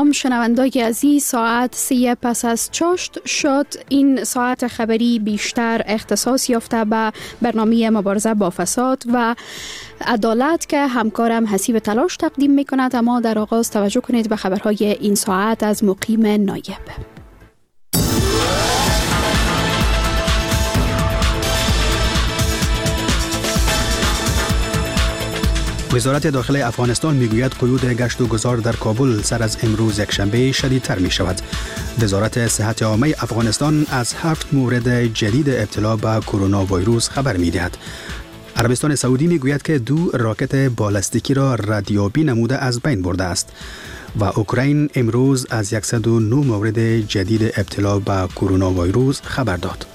سلام شنوندگان عزیز، ساعت 3 پس از چاشت شد. این ساعت خبری بیشتر اختصاص یافته به برنامه مبارزه با فساد و عدالت که همکارم حسیب تلاش تقدیم می کند. اما در آغاز توجه کنید به خبرهای این ساعت از مقیم نایب. وزارت داخلی افغانستان میگوید قیود گشت و گذار در کابل سر از امروز یکشنبه شدیدتر می شود. وزارت صحت عامه افغانستان از 7 مورد جدید ابتلا به کرونا ویروس خبر می دهد. عربستان سعودی می گوید که 2 راکت بالستیکی را ردیابی نموده از بین برده است و اوکراین امروز از 109 مورد جدید ابتلا به کرونا ویروس خبر داد.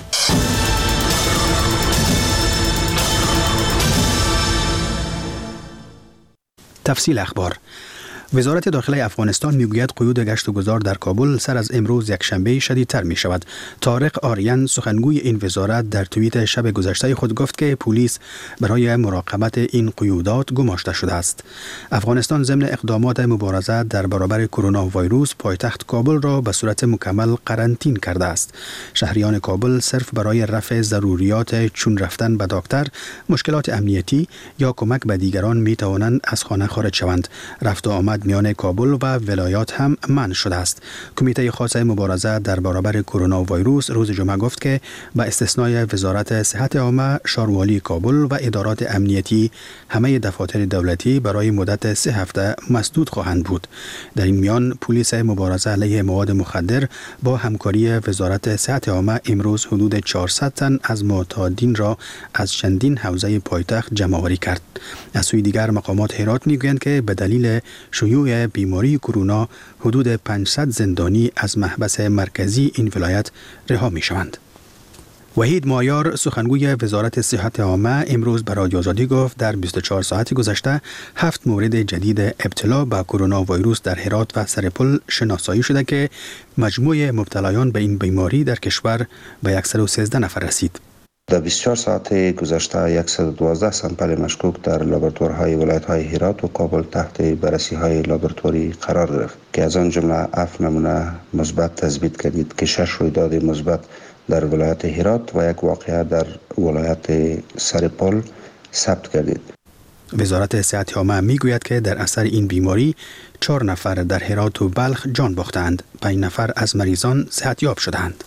تفصیل اخبار. وزارت داخلی افغانستان میگوید قیود گشت و گذار در کابل سر از امروز یکشنبه شدیدتر می شود. طارق آریان سخنگوی این وزارت در توییت شب گذشته خود گفت که پلیس برای مراقبت این قیودات گماشته شده است. افغانستان ضمن اقدامات مبارزه در برابر کرونا ویروس پایتخت کابل را به صورت مکمل قرنطین کرده است. شهریان کابل صرف برای رفع ضروریات چون رفتن به دکتر، مشکلات امنیتی یا کمک به دیگران می توانند از خانه خارج شوند. رفت و آمد میان کابل و ولایات هم منع شده است. کمیته خاص مبارزه در برابر کرونا ویروس روز جمعه گفت که با استثنای وزارت صحت عامه، شاروالی کابل و ادارات امنیتی، همه دفاتر دولتی برای مدت 3 هفته مسدود خواهند بود. در این میان پلیس مبارزه علیه مواد مخدر با همکاری وزارت صحت عامه امروز حدود 400 تن از معتادین را از چندین حوزه پایتخت جمع‌آوری کرد. از سوی دیگر مقامات هرات میگویند که به دلیل شیوع بیماری کرونا حدود 500 زندانی از محبس مرکزی این ولایت رها می شوند. وحید مایار سخنگوی وزارت صحت عامه امروز به رادیو آزادی گفت در 24 ساعت گذشته 7 مورد جدید ابتلا به کرونا ویروس در هرات و سرپل شناسایی شده که مجموع مبتلایان به این بیماری در کشور به 113 نفر رسید. در 24 ساعت گذشته 112 سامپل مشکوک در لابراتوارهای ولایت‌های هرات و کابل تحت بررسی‌های لابراتواری قرار گرفت که از آن جمله 7 نمونه مثبت تثبیت کردید که 6 رویداد مثبت در ولایت هرات و 1 واقعه در ولایت سرپل ثبت کردید. وزارت صحت عامه میگوید که در اثر این بیماری 4 نفر در هرات و بلخ جان باختند، 5 نفر از مریضان صحتیاب شدند.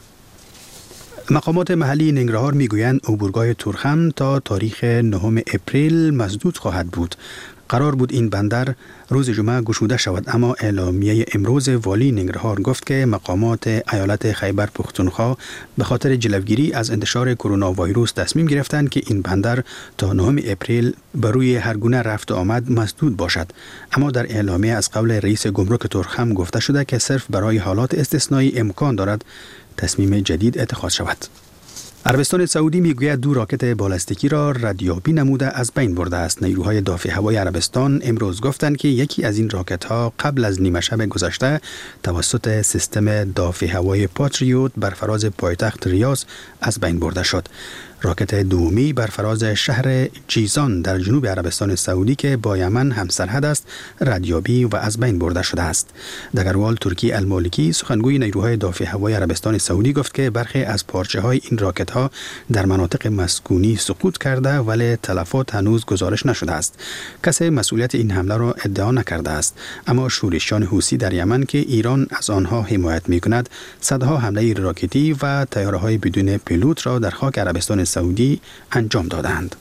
مقامات محلی ننگرهار میگویند عبورگاه تورخم تا تاریخ 9 اپریل مسدود خواهد بود. قرار بود این بندر روز جمعه گشوده شود، اما اعلامیه امروز والی ننگرهار گفت که مقامات ایالت خیبر پختونخوا به خاطر جلوگیری از انتشار کرونا ویروس تصمیم گرفتند که این بندر تا 9 اپریل بر روی هر گونه رفت و آمد مسدود باشد. اما در اعلامیه از قبل رئیس گمرک تورخم گفته شده که صرف برای حالات استثنایی امکان دارد تصمیم جدید اتخاذ شود. عربستان سعودی میگوید 2 راکت بالستیکی را ردیابی نموده از بین برده است. نیروهای دافع هوایی عربستان امروز گفتند که یکی از این راکت ها قبل از نیمه شب گذشته توسط سیستم دافع هوایی پاتریوت بر فراز پایتخت ریاض از بین برده شد. راکت دومی بر فراز شهر جیزان در جنوب عربستان سعودی که با یمن همسرحد است ردیابی و از بین برده شده است. دگروال ترکی المالکی سخنگوی نیروهای دافع هوایی عربستان سعودی گفت که برخی از پارچه های این راکت ها در مناطق مسکونی سقوط کرده ولی تلفات هنوز گزارش نشده است. کسی مسئولیت این حمله را ادعا نکرده است، اما شورشیان حوثی در یمن که ایران از آنها حمایت می‌کند صدها حمله راکتی و طیاره‌های بدون پیلوت را در خاک عربستان سعودی انجام دادند.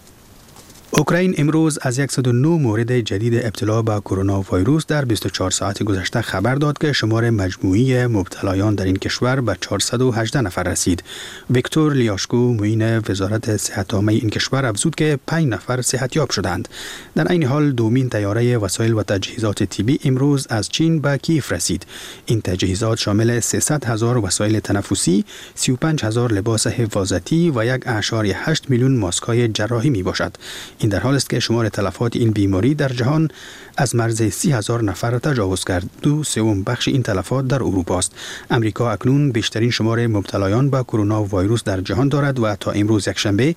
اوکراین امروز از 109 مورد جدید ابتلا به کرونا ویروس در 24 ساعت گذشته خبر داد که شمار مجموعی مبتلایان در این کشور به 418 نفر رسید. ویکتور لیاشکو معین وزارت صحت عامه این کشور افزود که 5 نفر صحتیاب شدند. در این حال دومین طیاره وسایل و تجهیزات طبی امروز از چین به کیف رسید. این تجهیزات شامل 300,000 وسایل تنفسی، 35,000 لباس حفاظتی و 1.8 میلیون ماسک‌های جراحی می باشد. این در حال است که شمار تلفات این بیماری در جهان از مرز 30,000 نفر تجاوز کرد. 2/3 بخش این تلفات در اروپا است. امریکا اکنون بیشترین شمار مبتلایان به کرونا ویروس در جهان دارد و تا امروز یکشنبه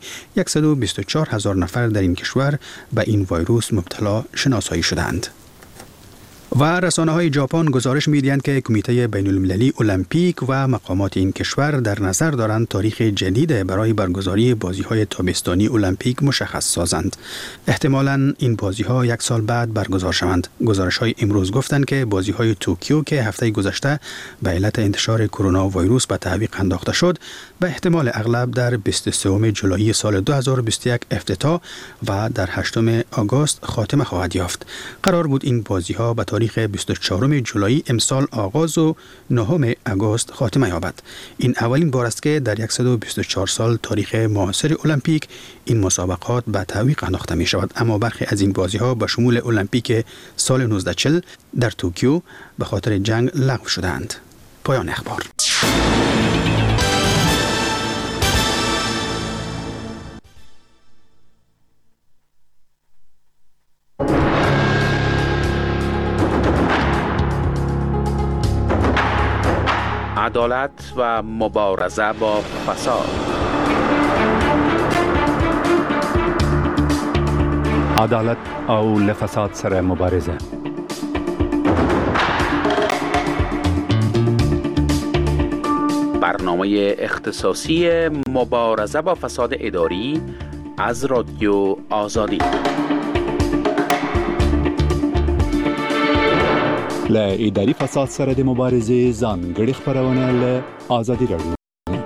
124,000 نفر در این کشور به این ویروس مبتلا شناسایی شدند. و رسانه‌های ژاپن گزارش می‌دهند که کمیته بین‌المللی المپیک و مقامات این کشور در نظر دارند تاریخ جدید برای برگزاری بازی‌های تابستانی المپیک مشخص سازند. احتمالاً این بازی‌ها یک سال بعد برگزار شوند. گزارش‌های امروز گفتند که بازی‌های توکیو که هفته گذشته به علت انتشار کرونا ویروس به تعویق انداخته شد، به احتمال اغلب در 23 جولای سال 2021 افتتاح و در 8 آگوست خاتمه خواهد یافت. قرار بود این بازی‌ها به تاریخ 24 جولای امسال آغاز و 9 آگوست خاتمه یابد. این اولین بار است که در 124 سال تاریخ معاصر المپیک این مسابقات به تعویق انداخته می شود، اما برخی از این بازی‌ها به شمول المپیک سال 1940 در توکیو به خاطر جنگ لغو شدند. پایان اخبار. عدالت و مبارزه با فساد. عدالت او لفساد سره مبارزه. برنامه اختصاصی مبارزه با فساد اداری از رادیو آزادی. ل اداري فساد سره د مبارزې ځانګړي خبرونه ل آزادي رادیو.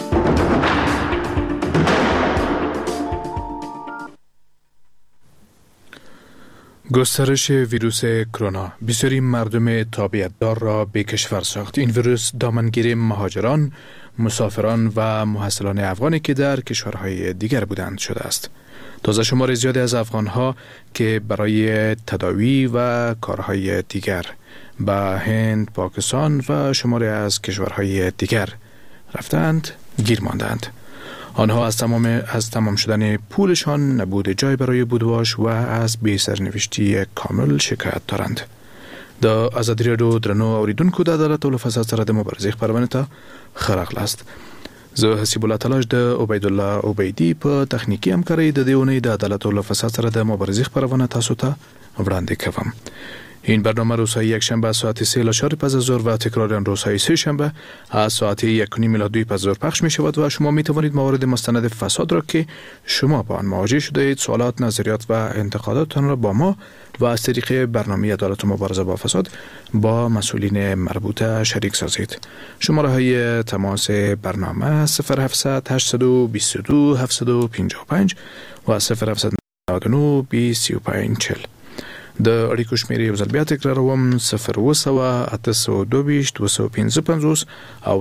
گسترش ویروس کرونا بسیاری مردم تابعیت‌دار را به کشور ساخت. این ویروس دامنگیر مهاجران، مسافران و محصلان افغانی که در کشورهای دیگر بودند شده است. تازه شمار زیادی از افغان‌ها که برای تداوی و کارهای دیگر به هند، پاکستان و شماری از کشورهای دیگر رفتند گیر ماندند. آنها از تمام شدن پولشان، نبود جای برای بودواش و از بی سرنوشتی کامل شکایت دارند. د آزادی رادیو درنو اوریدونکو د عدالت او فساد سره د مبارزې خبرونه ته خراغ لاست. زه حسیب الله تلاش د عبید الله عبیدی په تخنیکی همکارۍ د دیونی د عدالت او فساد سره د مبارزې خبرونه تاسو ته وړاندې کوم. این برنامه روزهای یک شنبه ساعت 3:04 پس از ظهر و تکرار آن روزهای سه شنبه از ساعت 1:30 پس از ظهر پخش می شود و شما می توانید موارد مستند فساد را که شما با آن مواجه شده اید، سوالات، نظریات و انتقاداتتان را با ما و از طریق برنامه عدالت و مبارزه با فساد با مسئولین مربوطه شریک سازید. شماره های تماس برنامه 0700 822 755 و 0799 23540. د اړیکو شمیرې یو ځل بیا تکراروم 02822 255 او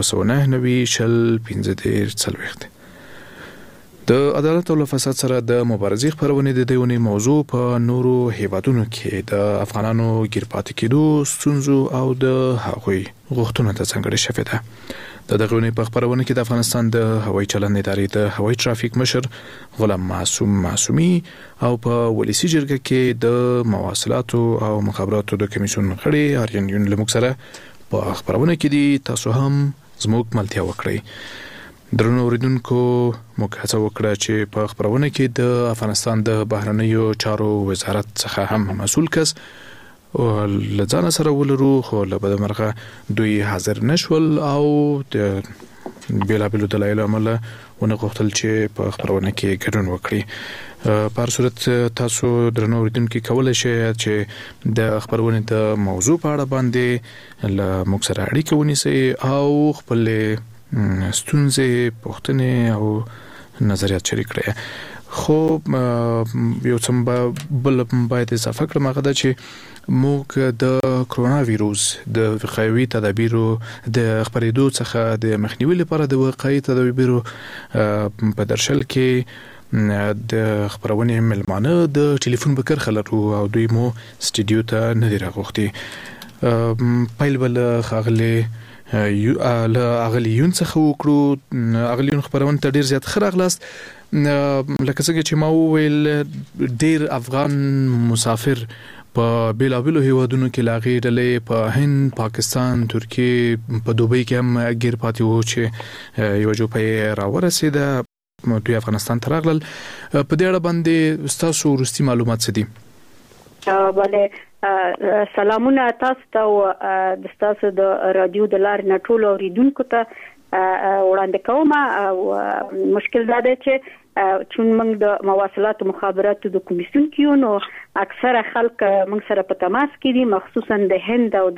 01990 د عدالت او فساد سره د مبارزې خبرونه د دیونی موضوع په نورو هیوادونو کې د افغانانو ګیرپاتې کېدو، ستونزو او د هغوی غوښتنو ته ځانګړې شوې ده. د دغه په خبرونه کې د افغانستان د هوایي چلند ادارې د هوایي ترافیک مشر غلام معصومي او په ولسی جرګه کې د مواصلاتو او مخابراتو د کمیسیون غړي آریان یون لمک سره په خبرونه کې دي. تاسو هم زموږ ملتیا وکړئ. درنو اوریدونکو، موږ هڅه وکړه چې په خبرونه کې د افغانستان د بهرنیو چارو وزارت څخه هم مسؤل کس لځان سره ولرو، خو له بده مرغه دوی حاضر نشول او د بیلابیلو دلایلو عمله ونه غوښتل چې په خبرونه کې ګډون وکړي. په هر صورت تاسو درنو اوریدونکو کولای شئ چې د خبرونه د موضوع په اړه باندې له موږ سره اړیکه ونیسئ او خپل ستونزې، پوښتنې او نظریات شریک کړئ. خو یو څه بل باید اضافه کړم، هغه دا چې موږ د کرونا ویروس د وقایوي تدابیرو د خپرېدو څخه د مخنیوي لپاره د وقایوي تدابیرو په درشل کې د خبرونې ملمانه د ټلیفون بکر لرو او دوی مو سټډیو ته نه دي راغوښتي. پیل بل خاغله اغلیون څخه وکړو. اغلیون خبرونه ته ډیر زیات خراغلاست. لکه څنګه چې ما وویل، ډیر افغان مسافر په بیلابیلو هیوادونو کې لاغې ډلې په هند، پاکستان، ترکیه، په دوبۍ کې هم ګیر پاتې وو چې یو جوپه راورسېده، دوی افغانستان ته راغلل. په دې اړه باندې تاسو ورستي معلومات څه دي؟ بله، سلامونه تاسو ته او د تاسو د رادیو د لارې نه ټول اوریدونکو ته وړاندې کوم. او مشکل دا دی چې چون موږ د مواصلات او مخابراتو د کمیسیون کیو نو اکثره خلک موږ سره په تماس کې دي، مخصوصا د هند او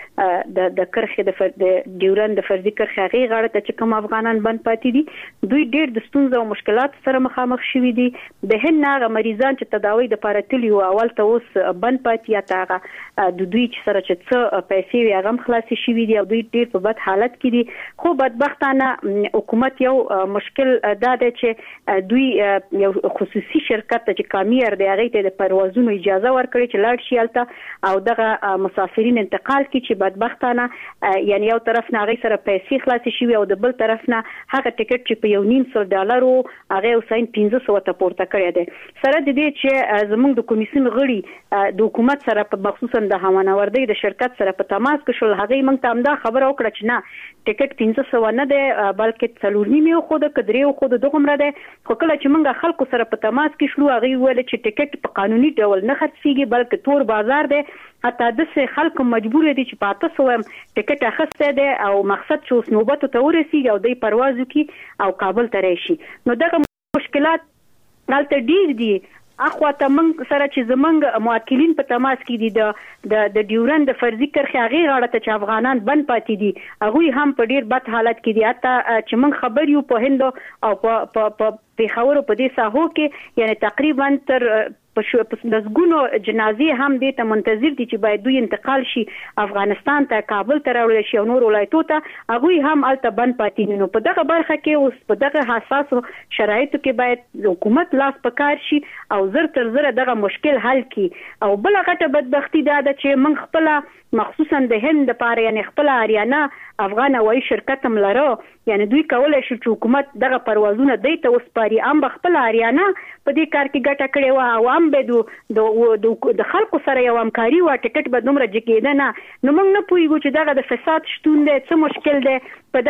د کرخې د ډیورند د فرضي کرخې هغې غاړه ته چې کوم افغانان بند پاتې دي، دوی ډېر د ستونزو او مشکلاتو سره مخامخ شوي دي. د هند هغه مریضان چې تداوی د پاره تلي او اول ته اوس بند پاتې یا هغه د دوی چې سره چې څه پیسې وي هغه خلاص شوي دي او دوی ډېر په بد حالت کې دي. خو بدبختانه حکومت یو مشکل دا دی چې دوی یو خصوصي شرکت چې کامیر دی هغه ته د پروازونو اجازه ورکړي چې لاړ شي الته او دغه مسافرین انتقال کړي چې بدبختانه یعنی یو طرف نه هغه سره پیسې خلاص شي او د بل طرف نه هغه ټیکټ چې په $900 هغه اوساین 1500 ته پورته کړی دی. سره د دې چې زموږ د کمیسیون غړي د حکومت سره په خصوصا د هوانوردی د شرکت سره په تماس کې شول، هغه موږ ته همدا خبره وکړه چې نه ټیکټ 1500 نه دی بلکې 4.5 خو د کدرې خو د دغمره دی. خو کله چې موږ خلکو سره په تماس کې شلو هغه ویل چې ټیکټ په قانوني ډول نه خرڅيږي بلکې تور بازار دی. حتی د خلکو مجبور دي چې په 800 ټیکټ اخیسته دی او مقصد چې اوس نوبت ته ورسیږي او د پروازو کې او کابل ته راشي. نو دغه مشکلات دلته ډیر دي. اخوا ته موږ سره چې زمونږ موکلین په تماس کې دي د ډیورند د فرضي کرخې هغې غاړه ته چې افغانان بند پاتې دي هغوی هم په ډیر بد حالت کې دي. حتی چې موږ خبر یو په هند او په پیښور په دې ساحو کې یعنی تقریبا تر لسګونو جنازې هم دې ته منتظر دي چې باید دوی انتقال شي افغانستان ته، کابل ته راوړل شي او نور ولایتو ته، هغوی هم الته بند پاتې دي. نو په دغه برخه کې اوس په دغه حساسو شرایطو کې باید حکومت لاس پکار شي او زر تر زر دغه مشکل حل کړي. او بل غټه بدبختی دا ده چې موږ خپل مخصوصا د هند لپاره یعنی خپل اریانا افغان هوایي شرکت هم لرو، یعنی دوی کولای شي چې حکومت دغه پروازونه دی ته وسپاري. ام خپل اریانا په دې کار کې ګټه کړې و او ام به د خلکو سره یو همکاري و ټیکټ به دومره جګېده نه. نو موږ نه پوهیږو چې دغه د فساد شتون دی څه مشکل دی په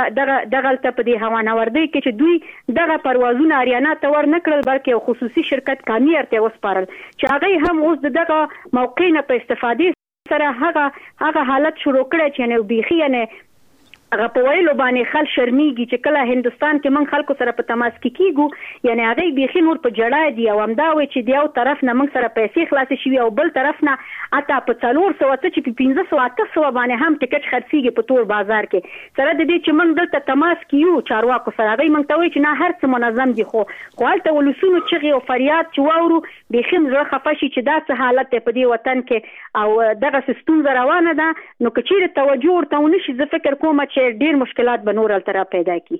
دغه په دې هوانوردی کې چې دوی دغه پروازونه اریانا ته ور نه کړل بلکې یو خصوصي شرکت کامیر ته وسپارل چې هغه هم اوس دغه موقع نه په استفادې سره هغه حالت شروع کړی چې نه بيخي نه هغه په ویلو باندې خل شرمېږي چې کله هندستان کې من خلکو سره په تماس کې کیږو یعنی هغه بيخي نور په جړای دی او همدا وي چې دیو طرف نه من سره پیسې خلاص شي او بل طرف نه اته په 400 چې په 1500 باندې هم ټیکټ خرڅيږي په تور بازار کې. سره د دې چې من دلته تماس کیو چارواکو سره هغه من ته وي چې نه هر څه منظم دي خو حالت ولسونو چغي او فریاد چې واورو بيخي زړه خفه شي چې دا څه حالت په دې وطن کې او دغه سیستم روانه ده. نو کچېره توجه ورته ونشي زه فکر کوم چې ډیر مشکلات به نور الترا پیدا کی.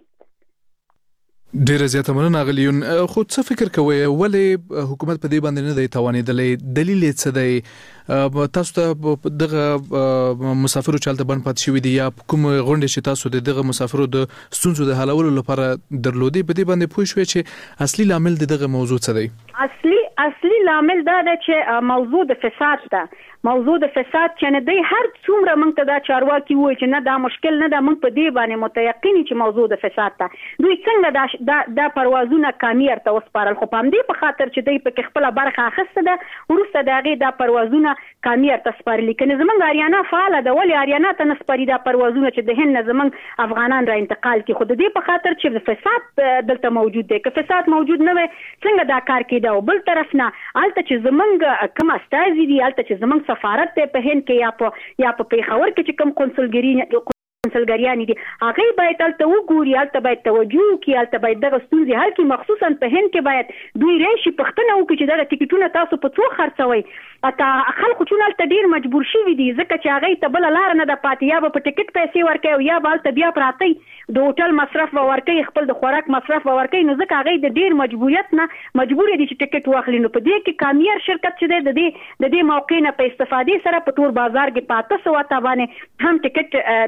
ډیر زیاته مننه غلیون. خو څه فکر کوئ ولې حکومت په دې باندې نه دی توانېدلی؟ دلیل یې څه دی؟ تاسو ته دغه مسافرو چالت بند پات شوی دی یا کوم غونډه چې تاسو دغه مسافرو د ستونزو د حلولو لپاره درلودي په دې باندې پوه شوئ چې اصلي لامل دغه موضوع څه دی؟ اصلي لامل دا ده چې موضوع د فساد ده. موضوع د فساد چې نه دی هر څومره موږ ته دا چارواکي وایي چې نه دا مشکل نه ده موږ په دې باندې متيقن چې موضوع د فساد ده. دوی څنګه دا پروازونه کامیر ته وسپارل خو پام دې په خاطر چې دوی په خپل برخه اخیسته ده ورسته دغه دا پروازونه کامیر ته سپارل کنه زمونږ اریانا فعال ده ولی اریانا ته نسپاري دا پروازونه چې د هند زمونږ افغانان را انتقال کی خو دې په خاطر چې فساد دلته موجود دی. که فساد موجود نه وي څنګه دا کار کیده او بل طرف نه الته چې زمونږ کوم استازي دي الته چې زمونږ سفارت ته په هند کې یا په پیښور کې چې کوم کنسلګریان دي هغه باید تلته وګوري الته باید توجه وکړي الته باید دغه ستونزې حل کړي مخصوصا په هند کې باید دوی راشي پښتنه وکړي چې دغه ټیکټونه تاسو په څو خرڅوي. اته خلکو چې الته ډیر مجبور شي دي ځکه چې هغه ته بل لار نه د پاتې یا په ټیکټ پیسې ورکوي او یا بالته بیا پراتی د هوټل مصرف ورکوي خپل د خوراک مصرف ورکوي. نو ځکه هغه د ډیر مجبوریت نه مجبور دي چې ټیکټ واخلي. نو په دې کې کامیر شرکت چې د دې موقع نه په استفادې سره په تور بازار کې 500 باندې هم ټیکټ دغه کړی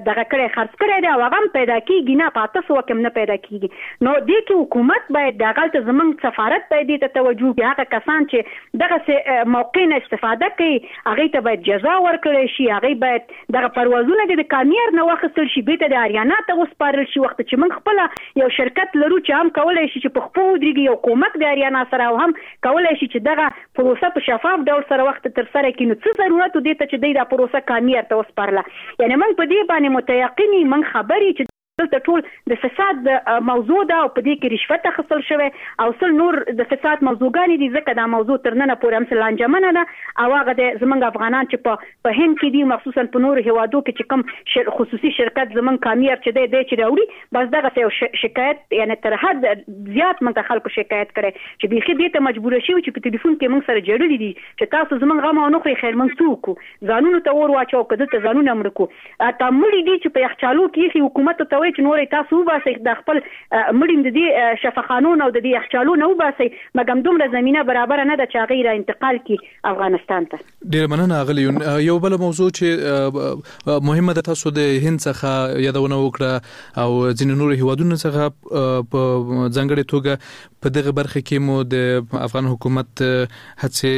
خرڅ کړی دی او هغه پیدا کیږي نه، پاته سو کم نه پیدا کیږي. نو دې کې حکومت باید د غلط زمنګ سفارت باید ته توجه کوي. هغه کسان چې دغه موقع نه استفاده کوي هغه ته باید جزا ورکړي شي. هغه باید دغه پروازونه د کامیار نه واخیستل شي، بیت د اریانا ته وسپارل شي. وخت چې موږ خپل یو شرکت لرو چې هم کولای شي چې په خپل درګي یو کومک د اریانا سره او هم کولای شي چې دغه پروسه په شفاف ډول سره وخت تر سره کینو. څه ضرورت دی ته چې دا پروسه کامیار ته وسپارله؟ یعنی موږ په دې باندې متيقني موږ خبرې چې دلته ټول د فساد موضوع ده او په دې کې رشوت اخیستل شوی او څل نور د فساد موضوعګانې دي، ځکه دا موضوع تر نن پورې هم لانجمنه ده او هغه د زمونږ افغانان چې په هند کې دي، مخصوصا په نور هیوادو کې چې کوم خصوصي شرکت زمونږ کامیاب چې دی چې راوړي، بس دغه یو شکایت یعنی تر حد زیات موږ خلکو شکایت کړي چې بيخي دې ته مجبور شي چې په ټلیفون کې موږ سره جوړلې دي چې تاسو زمونږ غو نه خو خیر موږ څوک ځانونو ته ور واچو کده ته ځانونه امرکو تامل دي چې په یخچالو کې حکومت ته وایي چې نور تاسو وباسئ د خپل مړیم د دې شفاخانونو او د دې یخچالو نه وباسئ، مګم دومره زمينه برابر نه ده چې هغه را انتقال کی افغانستان ته. ډیر مننه غلی. یو بل موضوع چې مهمه ده تاسو د هند څخه یادونه وکړه او ځینې نور هیوادونو څخه په ځنګړې توګه په دغه برخه کې مو د افغان حکومت هڅه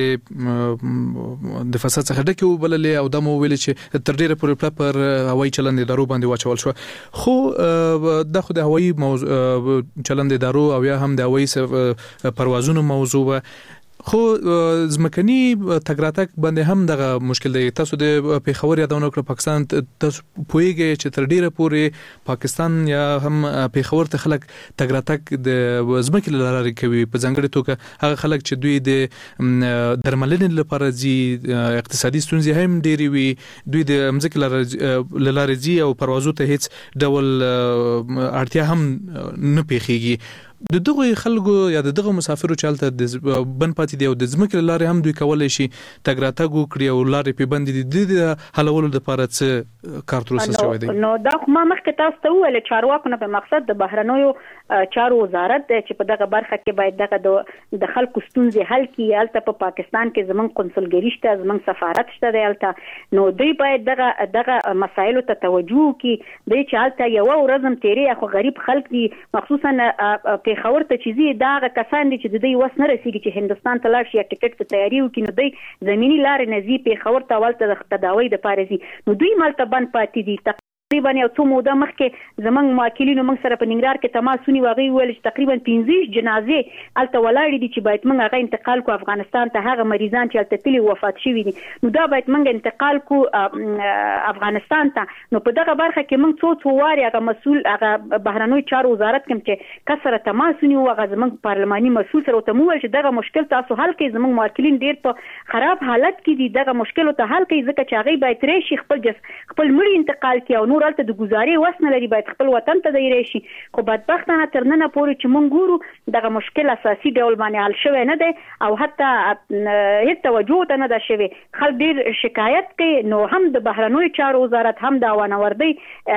د فساد څخه ډکه وبللې او د مو ویل چې تر ډیره پورې پر هوایي چلند ادارو باندې واچول شو. خو د خو د هوایي چلند ادارو او یا هم د هوایي پروازونو موضوع خو زمکني تګراتک باندې هم دغه مشکل دی. تاسو د پیښور یادونه کړ پاکستان تاسو پوهیږئ چې تر ډیره پورې پاکستان یا هم پیښور ته خلک تګراتک د زمکې لاره کوي، په ځنګړې توګه هغه خلک چې دوی د درملنې لپاره ځي، اقتصادي ستونزې هم ډېری وي، دوی د مځکې لاره ځي او پروازو ته هیڅ ډول اړتیا هم نه پیښیږي. د دغه خلکو یا د دغه مسافرو چالت د بن پاتې دی او د ځمکې لارې هم دوی کولای شي تګراتګ وکړي او لارې په بند دي د حلولو لپاره څه کار تر اوسه شوی دی. نو دا خو ما مخکې تاسو ته وویل چارواکو نه په مقصد د بهرنیو چارو وزارت چې په دغه برخه کې باید دغه د خلکو ستونزې حل کړي. البته په پاکستان کې زمونږ قنصلګری شته، زمونږ سفارت شته دی البته، نو دوی باید دغه مسایلو ته توجه وکړي. دوی چې البته یو ورځم تیری خو غریب خلک دي، مخصوصا پیښور ته چې زی دا کسان دي چې د دې وس نه رسیږي چې هندستان ته لاړ شي یا ټیکټ ته تیاری وکړي، نو دوی زمینی لارې نه زی پیښور ته ولته د تداوی د پاره زی، نو دوی مالته بند پاتې دي. تقریبا یو څو موده مخکې زمنګ موکلینو موږ سره په ننګرهار کې تماسونی واغې ویل چې تقریبا 15 جنازې الته ولاړې دي چې باید موږ هغه انتقال کو افغانستان ته، هغه مریضان چې الته تلي وفات شوي دي، نو دا باید موږ انتقال کو افغانستان ته. نو په دغه برخه کې موږ څو واري هغه مسول هغه بهرنوي چارو وزارت کوم چې کسره تماسونی هغه زمنګ پارلماني مسول سره ته مو چې دغه مشکل تاسو حل کړئ. زمنګ موکلین ډیر په خراب حالت کې دي، دغه مشکل ته حل کړئ ځکه چې هغه باید راشي خپل مړي انتقال کړي او البته د گزارې وس نه لري، باید خپل وطن ته دی راشي. خو بدبختانه تر نن پورې چې مونږ ګورو دغه مشکل اساسي ډول باندې حل شوی نه دی او حتی هیڅ توجه ته نه ده شوی. خلک ډیر شکایت کوي. نو هم د بهرنوي چارو وزارت هم د وانوردی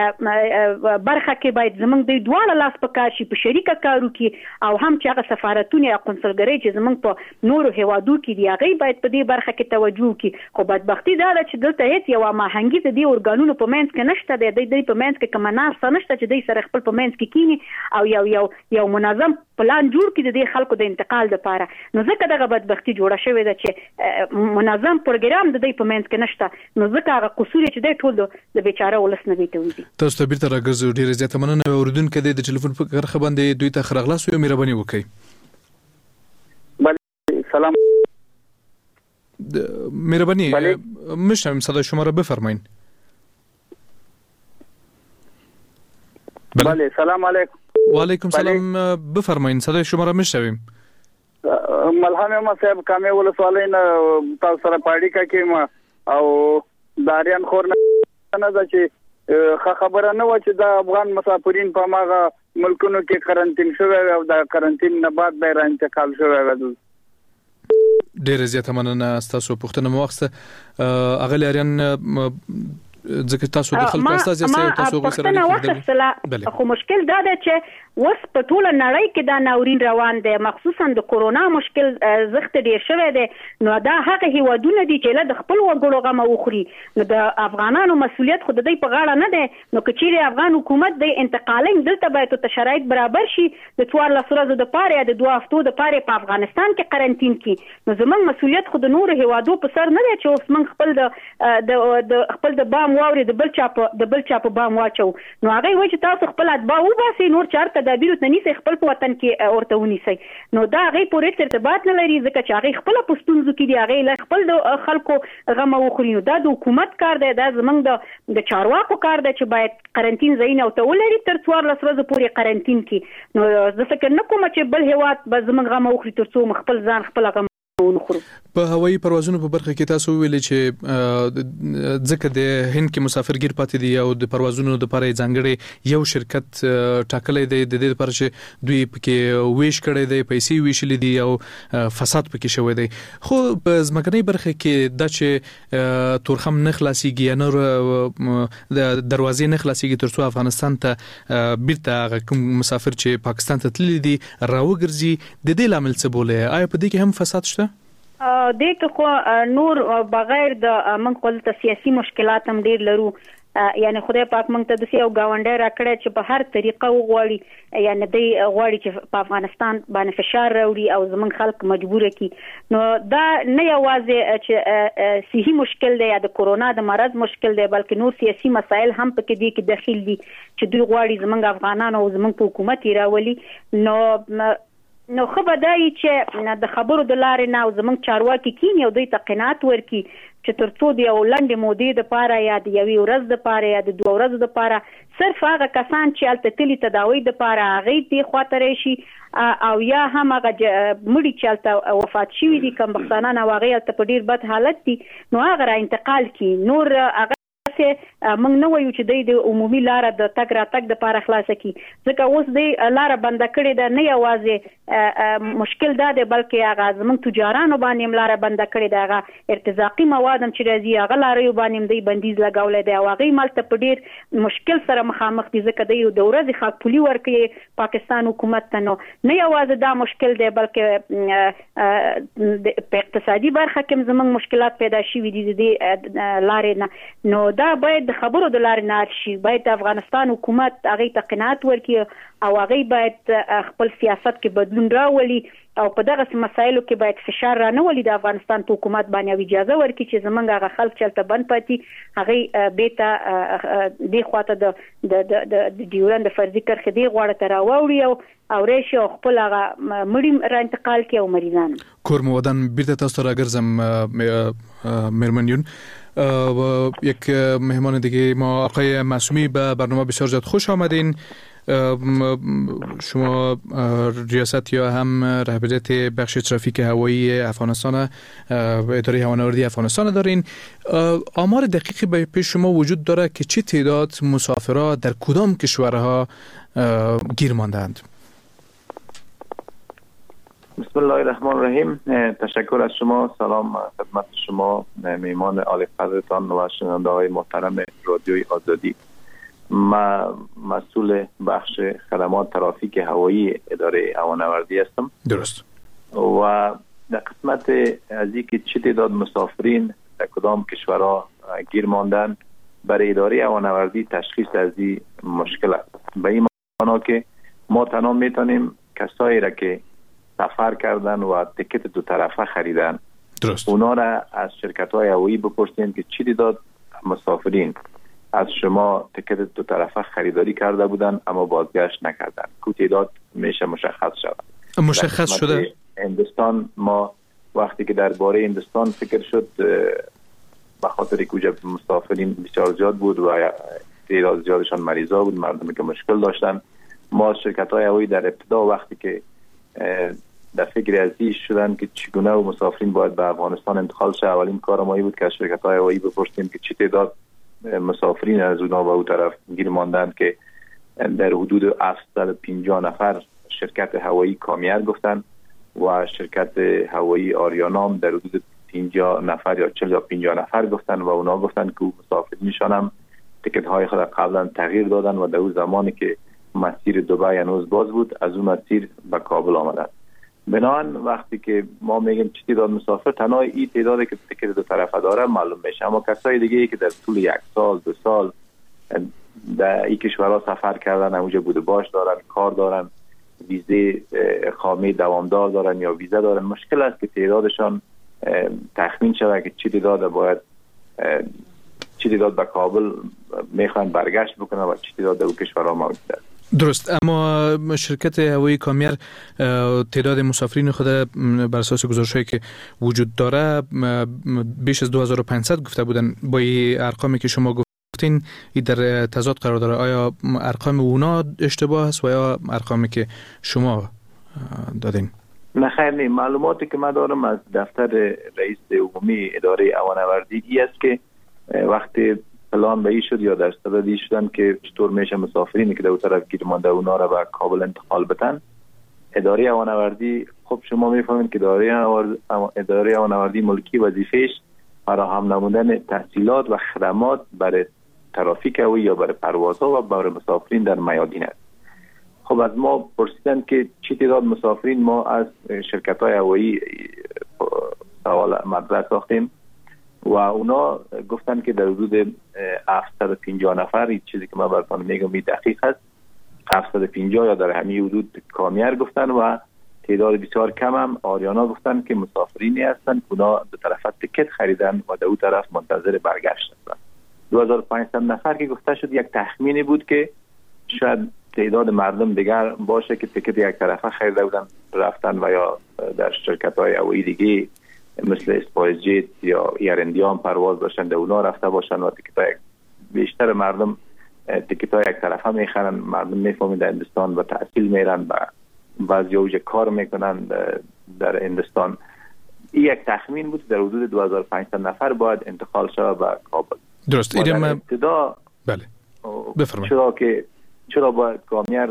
برخه کې باید زمونږ د دواړه لاس په کار شي، په شریکه کارو کې، او هم چې هغه سفارتونه یا قنصلګری چې زمونږ په نورو هیوادو کې دی هغه باید په دې برخه کې توجه وکړي. خو بدبختی دا ده چې دلته هیڅ یو ماهنګي د دې اورګانونو په منځ کې نشته دی، د په منځ کې کوم ناس نشته چې دوی سره خپل په منځ کې کینی او یو منظم پلان جوړ کړي د دې خلکو د انتقال لپاره. نو ځکه دغه بدبختی جوړه شوې ده چې منظم پروګرام د دې په منځ کې نشته، نو ځکه هغه قصور چې د ټول د بیچاره ولس نه دی ته وي. تاسو ته بیرته راګرځو. ډیر زیات مننه. اوریدونکو د ټلیفون په برخه باندې دوی ته خرغلاس یو مهرباني وکړئ. سلام. مهربانی میشنویم صدای شما را بفرمایید. بله سلام علیکم. و علیکم سلام. بفرمایید صدای شما را میشنویم. ملهم ما صاحب کامه ولسوالۍ نه تاسو سره پاړیکه کې ما او داریان خور نه ده چې خبره نه و چې د افغان مسافرین په ماغه ملکونو کې قرنټین شوی او د قرنټین نه بعد به را انتقال شوی و. ډیر زیاته مننه. تاسو پوښتنه مو واخسته اغلی اریان ځکه تاسو د خلکو استاد یاست او تاسو غوښتل. خو مشکل دا ده چې اوس په ټوله نړۍ کې دا ناورین روان دی، مخصوصا د کورونا مشکل زخت ډیر شوی دی. نو دا هغه هیوادونه دي چې له خپل وګړو غم وخوري. نو د افغانانو مسولیت خو د دې په غاړه نه دی. نو کچېرې افغان حکومت د انتقالین دلته باید ته شرایط برابر شي د 14 ورځو د پاره یا د 2 هفتو د پاره په افغانستان کې قرنټین کې. نو زمونږ مسولیت خو د نور هیوادو په سر نه دی چې اوس موږ خپل د بام واوري د بل چا په بام واچو. نو هغه وایي چې تاسو خپل اتباع وباسئ، نور چارته تدابیر وتنیسئ، خپل په وطن کې ورته ونیسئ. نو دا هغه پورې ارتباط نه لري ځکه چې هغه خپل په ستونزو کې دی، هغه له خپل د خلکو غم وخوري. دا د حکومت کار دی، دا زمونږ د چارواکو کار دی چې باید قرنټین ځایونه او ته ولري تر 14 ورځې پورې قرنټین کې. نو زه فکر نه کوم چې بل هیواد به زمونږ غم وخوري تر څو خپل ځان خپل غم ونخورو. په هوایي پروازونو په برخه کې تاسو ویلي چې ځکه د هند کې مسافرګیر پاتې دي او د پروازونو د لپاره ځانګړي یو شرکت ټاکلې دی د دې لپاره چې دوی پکې ویش کړي دي، پیسې ویشلې دي او فساد پکې شوی دی. خو په ځمکنۍ برخه کې دا چې تورخم نه خلاصيږي یا نور د دروازې نه خلاصيږي تر څو افغانستان ته بیرته کوم مسافر چې پاکستان ته تللی دي راوګرځي، د دې لامل څه بوله؟ آیا په دې کې هم فساد شته؟ دغه خو نور بغیر د موږ خپل سیاسي مشکلات هم ډیر لرو. یعنی خدای پاک موږ ته د سیاو گاونډي راکړی چې په هر طریقه وغواړي، یعنی دی غواړي چې په افغانستان باندې فشار راوړي او زمونږ خلک مجبور کړي. نو دا نه یوازې چې صحي مشکل دی یا د کورونا د مرض مشکل دی، بلکې نور سیاسي مسایل هم پکې دي کې داخل دي چې دوی غواړي زمونږ افغانانو او زمونږ په حکومت راولي. نو خو به دای چې د خبرو د لارې نه او زمونږ چارواکي کینی او دوی ته قناعت ورکي چې ترڅو د یو لنډې مودې د پاره یا د یوې ورځ د پاره یا د 2 ورځو د پاره صرف هغه کسان چې الته تلي تداوی د پاره هغه دی خاطر شي او یا هم هغه مړي چې الته وفات شوي دي کم بختانان او هغه الته په ډیر بد حالت دي، نو هغه را انتقال کی. نور هغه موږ نه وایو چې د عمومي لار د تګ را تګ د پاره خلاص کی، ځکه اوس د لار بند کړي ده. نه یوازې مشکل دا دی بلکې هغه زموږ تجارانو باندې لار بند کړي ده، هغه ارتزاقي مواد هم چې راځي هغه لارې باندې د بندیز لګولې ده او هغه مالته په ډیر مشکل سره مخامخ دي ځکه د یو ورځې خاک پولی ورکړي پاکستان حکومت ته. نو نه یوازې دا مشکل دی بلکې په اقتصادي برخه کې زموږ مشکلات پیدا شوي دي د لارې نه. نو دا باید د خبرو د لارې نه شي، باید د افغانستان حکومت هغه ته قناعت ورکړي او هغه باید خپل سیاست کې بدلون راولي او په دغه مسایلو کې باید فشار را نه ولي د افغانستان په حکومت باندې اجازه ورکړي چې زمونږ هغه خلک چلته بند پاتې هغه بیت د خواته د ډیورند فرضي کرخه دی غواړي تر راوړي او ریشي او خپل هغه مړی را انتقال کوي او مریضان کور مودن بیرته تاسو راګرځم مرمنیون. یک مهمان دیگه ما آقای معصومی به برنامه بسیار زیاد خوش آمدین. شما ریاست یا هم رهبریت بخش ترافیک هوایی افغانستان اداره هوانوردی افغانستان دارین. آمار دقیقی به پیش شما وجود داره که چه تعداد مسافرها در کدام کشورها گیر ماندند؟ بسم الله الرحمن الرحیم. تشکر از شما. سلام خدمت شما میهمان عالی قدرتان و شنونده های محترم رادیوی آزادی. ما مسئول بخش خدمات ترافیک هوایی اداره هوانوردی هستم. درست. و در قسمت از اینکه چه تعداد مسافرین در کدام کشورها گیر ماندن برای اداره هوانوردی تشخیص از این مشکل است. به این معنی که ما تنها میتونیم کسایی را که سفر کردن و تیکت دو طرفه خریدن درست اونا را از شرکت‌های هوایی بپرسیم که چی تعداد مسافرین از شما تیکت دو طرفه خریداری کرده بودن اما بازگشت نکردن که تعداد میشه مشخص شده. هندوستان ما وقتی که درباره هندوستان فکر شد به خاطر که مسافرین بسیار زیاد بود و تعداد زیادشان مریضا بود، مردمی که مشکل داشتن، ما شرکت‌های هوایی در ابتدا وقتی که در فکر ازی شدن که چگونه و مسافرین باید به افغانستان انتقال شه، اولین کار ما بود که از شرکت‌های هوایی بپرسیم که چه تعداد مسافرین از اونها به اون طرف گیر ماندن که در حدود 750 نفر شرکت هوایی کامیار گفتن و شرکت هوایی آریانام در حدود 50 نفر یا 40 یا 50 نفر گفتن و اونا گفتن که مسافرینشان هم تیکت های خود قبلا تغییر دادن و در اون زمانی که مسیر دبی هنوز باز بود، از اون مسیر به کابل آمدن. بنابراین وقتی که ما میگیم چه تعداد مسافر، تنها این تعدادی که تیکت دو طرفه داره معلوم میشه، اما کسای دیگه که در طول 1 سال 2 سال در این کشورها سفر کردن، اونجا بوده باش دارن، کار دارن، ویزه اقامه دوامدار دارن یا ویزا دارن، مشکل است که تعدادشان تخمین شود که چه تعداد به کابل میخوان برگشت بکنن و چه تعداد در کشورها موجود است. درست، اما شرکت هوایی کامیر تعداد مسافرین خود بر اساس گزارش‌هایی که وجود داره بیش از 2500 گفته بودن. با این ارقامی که شما گفتین این در تضاد قرار داره. آیا ارقام اونا اشتباه است و یا ارقامی که شما دادین؟ نه خیر، نه. معلوماتی که من دارم از دفتر رئیس عمومی اداره هوانوردی این است که وقتی پلان به این شد یا در صدد این شدن که چطور میشه مسافرینی که در اون طرف گیر مانده اونا را به کابل انتقال بدن، اداره هوانوردی، خب شما میفهمید که اداره هوانوردی ملکی وظیفهش فراهم نمودن تسهیلات و خدمات برای ترافیک هوایی یا برای پروازها و برای مسافرین در میادین است. خب از ما پرسیدن که چه تعداد مسافرین ما از شرکت‌های هوایی سوال مطرح ساختیم و اونا گفتن که در حدود 750 نفر. این چیزی که من براتون میگم این دقیق است، 750 یا در همین حدود کامیر گفتن و تعداد بسیار کم هم آریانا گفتن که مسافرینی هستن که اونا دو طرف تیکت خریدن و در اون طرف منتظر برگشت هستن. 2500 نفر که گفته شد یک تخمینی بود که شاید تعداد مردم دیگر باشه که تیکت یک طرفه خریده بودن رفتن و یا در شرکت‌های هوایی دیگه مثل اسپایس جت یا ایرندیام پرواز داشتن در اونا رفته باشن و تیکت‌های بیشتر مردم تیکت‌های یک طرفه میخرن. مردم میفهمن در هندوستان و تحصیل میرن و بعضی اوج کار میکنن در هندوستان. این یک تخمین بود در حدود 2500 نفر باید انتقال شود به کابل. درست. در ابتدا بله بفرمایید. چرا باید کامیر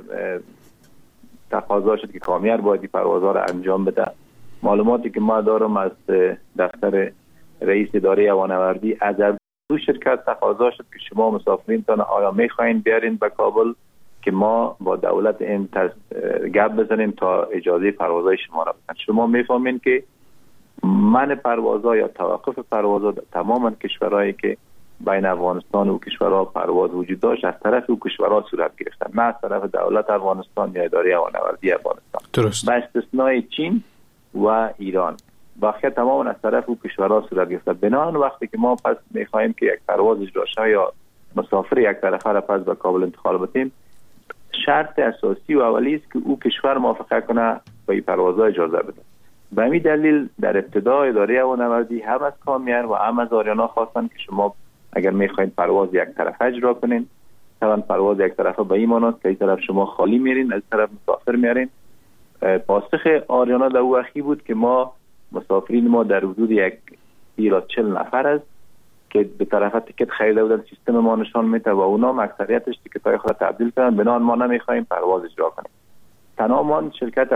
تقاضا شد که کامیر باید این پروازها را انجام بده؟ معلوماتی که ما دارم از دفتر رئیس اداره هوانوردی، از دو شرکت تقاضا شد که شما مسافرینتان آیا میخواین بیارین به کابل که ما با دولت این گپ بزنیم تا اجازه پروازهای شما را بدن. شما میفهمین که من پروازها یا توقف پروازها تماما کشورهایی که بین افغانستان و کشورها پرواز وجود داشت از طرف او کشورها صورت گرفتن، نه از طرف دولت افغانستان یا اداره هوانوردی افغانستان. درست. با استثنای چین و ایران باقی تماما از طرف او کشورها صورت گرفته. بنابراین وقتی که ما پس میخوایم که یک پرواز اجرا شه یا مسافر یک طرفه را پس به کابل انتقال بدیم، شرط اساسی و اولی است که او کشور موافقه کنه با این پروازها اجازه بده. به همین دلیل در ابتدا اداره هوانوردی هم از کامیر و هم از آریانا خواستن که شما اگر میخواین پرواز یک طرفه اجرا کنین، طبعا پرواز یک طرفه به این معنی است که این طرف شما خالی میرین، از طرف مسافر میارین. پاسخ آریانا در او وقتی بود که ما مسافرین ما در حدود 40 نفر است که به طرف تیکت خریده بودن، سیستم ما نشان میده و اونا اکثریتش تیکت‌های خود تبدیل کردن. بنابراین ما نمیخوایم پرواز اجرا کنیم. تنها ما شرکت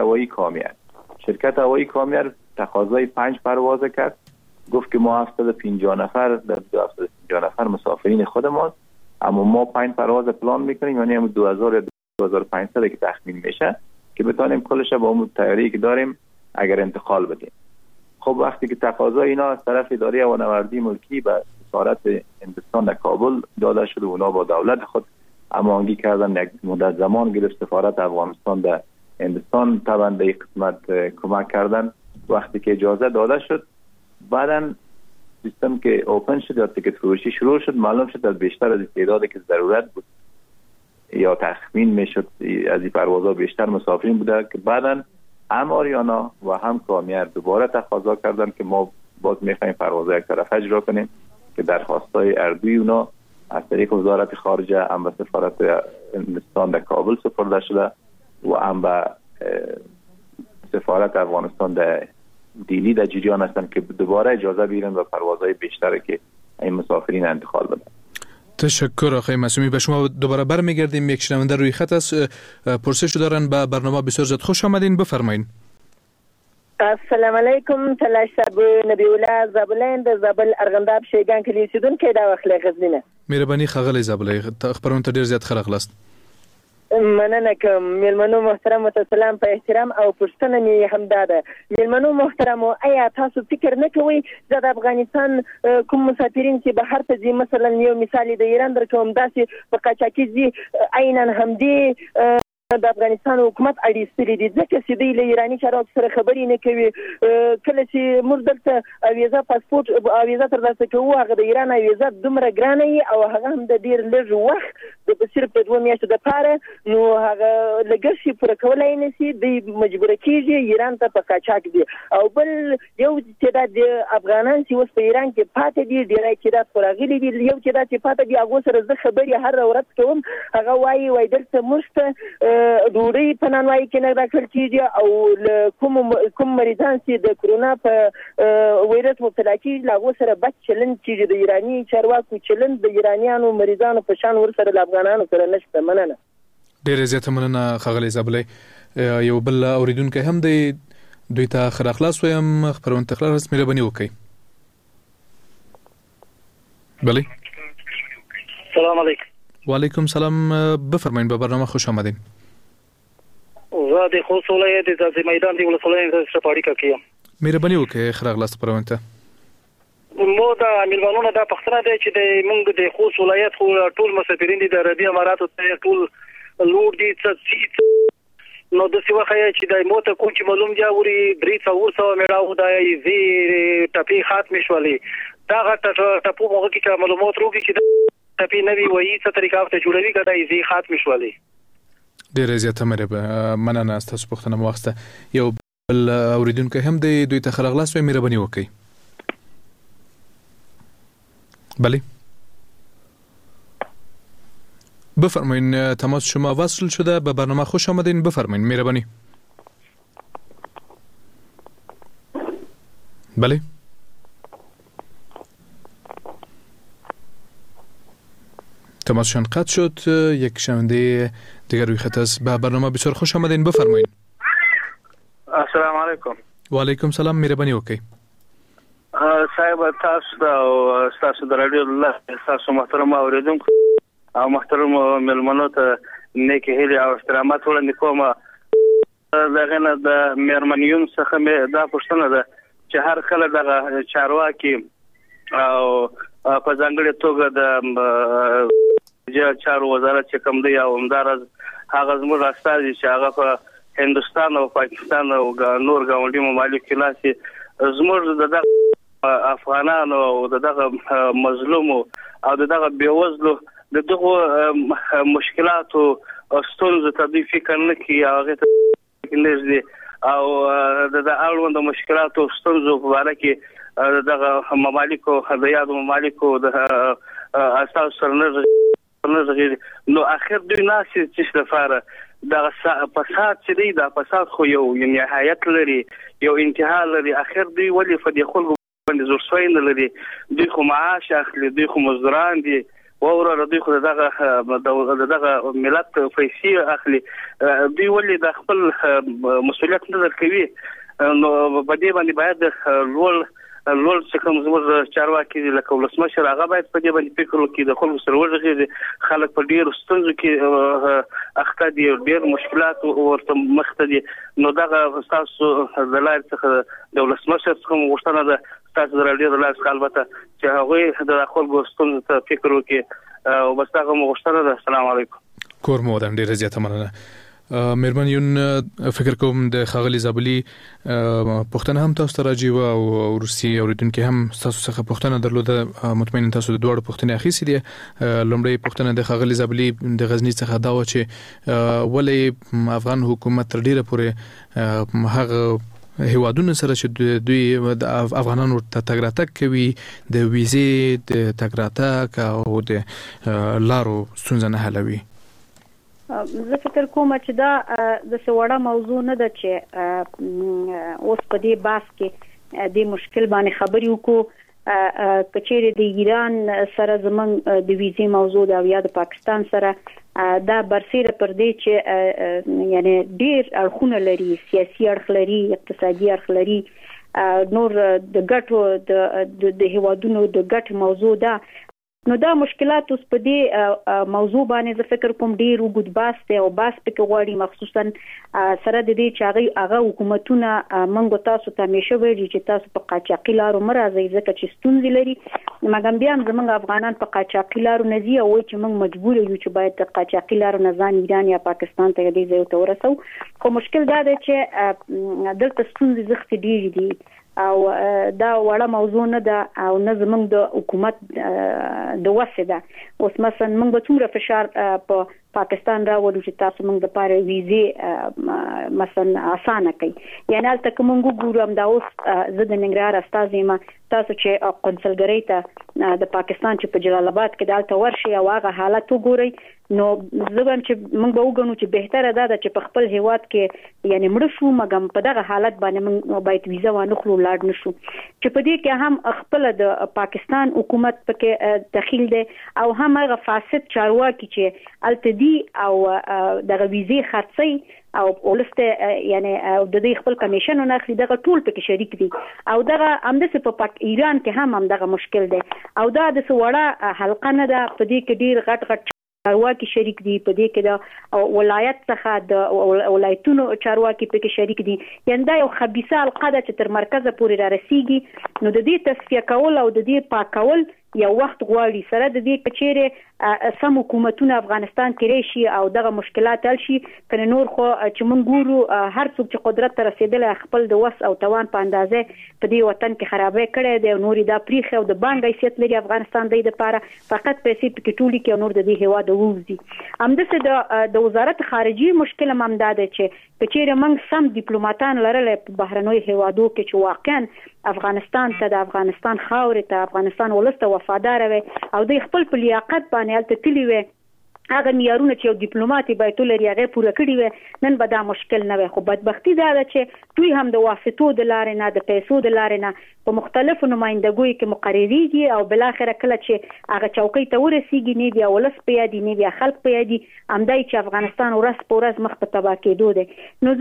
هوایی کامیر تقاضای 5 پرواز کرد، گفت که ما 750 نفر در 750 نفر مسافرین خود ماست، اما ما 5 پرواز پلان میکنیم، یعنی هم 2000 2500 که تخمین میشه که بتونیم کلش با اون تیاری که داریم اگر انتقال بدیم. خب وقتی که تقاضای اینا از طرف اداره هوانوردی ملکی به سفارت هندوستان در کابل داده شد و اونا با دولت خود هماهنگی کردن، یک مدت زمان گرفت سفارت افغانستان در هندوستان طبعا به این قسمت کمک کردن. وقتی که اجازه داده شد بعدن سیستم که اوپن شد یا تیکت فروشی شروع شد، معلوم شد از بیشتر از تعدادی که ضرورت بود یا تخمین میشد از این پروازها بیشتر مسافرین بوده که بعدن هم آریانا و هم کامیر دوباره تقاضا کردن که ما باز میخوایم پروازها یک طرف اجرا کنیم که درخواستای اردوی اونا از طریق وزارت خارجه هم به سفارت هندوستان در کابل سپرده شده و هم به سفارت افغانستان در دیلی در جریان هستن که دوباره اجازه بگیرن و پروازهای بیشتری که این مسافرین انتقال بدن. تشکر آقای معصومی. به شما دوباره برمیگردیم. یک شنونده روی خط است، پرسش دارن. به برنامه بسیار زیاد خوش آمدین، بفرمایید. السلام علیکم. تلاش صاحب نبی الله زبلند زبل ارغنداب شیگان کلیسیدون که دا وخت غزنینه. مهرباني خغلی زبلې خبرونه ته ډیر زیات خلق لاست. مننه کوم. میلمنو محترم سلام په احترام او پوښتنه مې همدا ده. میلمنو محترم آیا تاسو فکر نه کوئ چې د افغانستان کوم مسافرین چې بهر ته ځي، مثلا یو مثال د ایران درکوم، داسې په قاچاقي ځي عیناً همدې د افغانستان حکومت اړیستلي دي، ځکه چې دوی له ایراني چارواکو سره خبرې نه کوي. کله چې موږ دلته ویزا پاسپورت ویزا ترلاسه کوو، هغه د ایران ویزا دومره ګرانه وي او هغه هم د ډېر لږ وخت د صرف د 2 میاشتو دپاره، نو هغه لګښت یې پوره کولی نه شي، دوی مجبوره کېږي ایران ته په قاچاق دي. او بل یو تعداد د افغانان چې اوس په ایران کې پاتې دي، ډېری تعداد خو راغلي دي، یو تعداد چې پاتې دي هغو سره زه خبرې هره ورځ کوم. هغه وایي دلته موږ ته ډوډۍ په نانوایي کې نه راکړل کېږي او کوم مریضان چې د کرونا په ویروس مبتلا کېږي له هغو سره بد چلند کېږي. د ایراني چارواکو چلند د ایرانیانو مریضانو په شان ورسره له افغانانو سره نشته. مننه. ډېره زیاته مننه ښاغلی زابلی. یو بل اورېدونکی هم دی، دوی ته ښه راغلاست وایم. خپرونې ته خلاص مهرباني وکړئ. بله. سلام علیکم. وعلیکم سلام. بفرمایید، به برنامه خوش آمدین. زه د خوست ولایت د ځاځي میدان د ولسوالۍ څخه پاړیکه کیم. مهرباني وکړئ ښه راغلاست خپرونې ته. مو دا میلمنونه دا پښتنه دی چې د موږ د خوست ولایت خو ټول مسافرین دي د عربي اماراتو ته ټول لور دي څه نو د څه وخت چې د موته کوم چې معلوم جاوري 300 میړاو د زی ټپي ختم شولې دا غټ ټپو موږ کې معلومات روږي چې ټپي نوي وایي څه طریقه ته جوړوي کدا زی ختم شولې. ډېره زیاته مننه ستاسو پوښتنه مو واخیسته. یو بل اورېدونکی هم دی، دوی ته ښه راغلاست وایم. مهرباني وکړئ. بله. بفرمایین، تماس شما وصل شده، به برنامه خوش آمدین. بفرمایین. مهربانی. بله. تماسشان قطع شد. یک شنونده دیگر روی خط است. به برنامه بسیار خوش آمدین. بفرمایین. السلام علیکم. و علیکم سلام. مهربانی وکړئ. صاحب تاسو د رادیو الله تاسو محترم اوریدونکو او محترم ملمنو ته نیکی هیلې او احترامات وړاندې کوم. دغه نه د میرمنیون څخه مې دا پوښتنه ده چې هر کله دغه چارواکي او په ځانګړي توګه د چارو وزارت چې کوم دی او همدارز هغه زموږ استازي چې هغه په هندستان او پاکستان او نور ګاونډي ممالک کې لاسي زموږ د افغانانو او دغه مظلوم او دغه بیوزلو دغه مشکلاتو ستونزو ته دوی فکر نه کوي، هغه ته نږدې او د اړوند مشکلاتو ستونزو په اړه کې دغه ممالکو د یادو ممالکو د اساس سره نو اخر دوی ناسي چې لپاره د فساد چې دی د فساد خو یو نهایت لري، یو انتها لري. اخر دوی ولې په دې خلکو باندې زور سوی نه لري؟ دوی خو معاش اخلي، دوی خو مزدوران دي، وروره دوی خو دغه ملت پیسې اخلي. دوی ولې د خپل مسؤلیت نه درکوي؟ نو په دې باندې باید لوړ چې کوم زموږ چارواکي دي لکه ولسمشر هغه باید په دې باندې فکر وکړي، د خلکو سره وغږېږي. خلک په ډېرو ستونزو کې اخته دي، ډېر مشکلات ورته مخ ته دي. نو دغه ستاسو د لارې څخه د ولسمشر څخه غوښتنه ده ستاسو د راډیو د لارې څخه البته چې هغوی د خلکو ستونزو ته فکر وکړي او بس دغه مو غوښتنه ده. السلام علیکم. کور مو ودان. ډېره زیاته مننه. مهربانیون فکر کوم د ښاغلي زابلي پوښتنه هم تاسو ته راځي او روسي اوریدونکو هم تاسو څخه پوښتنه درلوده. مطمئن تاسو د دوړو پوښتنه اخیستې دي. لومړی پوښتنه د ښاغلي زابلي د غزنی څخه دا و چې ولې افغان حکومت تر ډیره پورې هغه هیوادونو سره چې دوی د افغانانو ته تګ راتګ کوي د ویزې د تګ راتګ او د لارو ستونزه نه حلوي. زه فکر کوم چې دا د سوړه موضوع نه ده چې اوس په دې بحث کې د مشکل باندې خبرې وکړو. کچېرې د ایران سره زمونږ د ویزې موضوع دا یا د پاکستان سره دا برسیره پر دې چې یعنی ډیر اړخونه لري، سیاسي اړخ لري، اقتصادي اړخ لري، نور د ګټو د هیوادونو د ګټ موضوع ده. نو دا مشکلات اوس په دې موضوع باندې زه فکر کوم ډیر وګد باس ته او باس پکې غواړي، مخصوصا سره د دې چې هغه حکومتونه منګو تاسو ته همیشه ویلي چې تاسو په قاچاقي لارو مرزي ځکه چې ستونزې لري، مګر بیا هم زموږ افغانان په قاچاقي لارو نه ځي او چې موږ مجبور یو چې باید د قاچاقي لارو نه ځان ایران یا پاکستان ته دې ځای ته ورسو. خو مشکل دا دی چې دلته ستونزې زښت ډېرې دي او دا وړه موضوع نه ده او نه زموږ د حکومت د وسه ده. اوس مثلا موږ به څومره فشار په پاکستان راوړو چې تاسو موږ د پاره ویزه مثلا اسانه کړئ، یعنی البته کوم ګورو هم دا اوس زه د ننګرهار استاد یم، تاسو چې قونسلګری ته د پاکستان چې په جلال آباد کې دالته ورشي او هغه حالت وګورئ، نو زبم چې موږ به وګڼو چې بهتره ده چې په خپل هیواد کې یعنی مړ شو مګم په دغه حالت باندې موږ باید ویزه وانه خلو لاړ نشو، چې په دې کې هم خپل د پاکستان حکومت پکې دخیل دی او هم هغه فاسد چارواکي چې التدی او دغه ویزه خرڅي او ولسته یعنی د دې خپل کمیشن نه اخلي، دغه ټول پکې شریک دي او دغه همدسه په ایران کې هم دغه مشکل دی او دا د سوړه حلقه نه ده، په دې کې ډیر غټ چارواکي شریک دي، په دې کې د ولایت څخه د ولایتونو چارواکي پکې شریک دي، یعنی دا یو خبيثه حلقه ده چې تر مرکز پورې را رسیږي. نو د دې تصفیه کول او د دې پاکول یو وخت غواړي، سره د دې کچېره سم حکومتونه افغانستان کې راشي او دغه مشکلات حل شي، کنه نور خو چې مونږ ګورو هر څوک چې قدرت ته رسیدل خپل د وس او توان په اندازه په دې وطن کې خرابې کړي دي، نور دا پریخه او د بانک حیثیت لري افغانستان د لپاره فقط پیسې پکې ټولي کې نور د دې هوا د ووزي. همدسه د وزارت خارجي مشکل هم دا ده چې کچېره موږ سم ډیپلوماټان لرل په بهرنوي هوادو کې چې واقعا افغانستان ته د افغانستان خاورې ته افغانستان ولسته وفادار وي او د خپل په لیاقت باندې الته تللی وي، هغه معیارونه چې یو ډیپلوماټي باید لري هغه پوره کړی وي، نن به دا مشکل نه وي. خو بدبختی دا ده چې دوی هم د واسطو د لارې نه د پیسو د لارې نه په مختلفو نمائندګیو کې مقرریږي او بل اخر کله چې هغه چوکۍ ته ورسیږي نه بیا ولس پیادي نه بیا خلک پیادي همدای چې افغانستان ورځ په ورځ مخ په تباہ کېدو دی. نو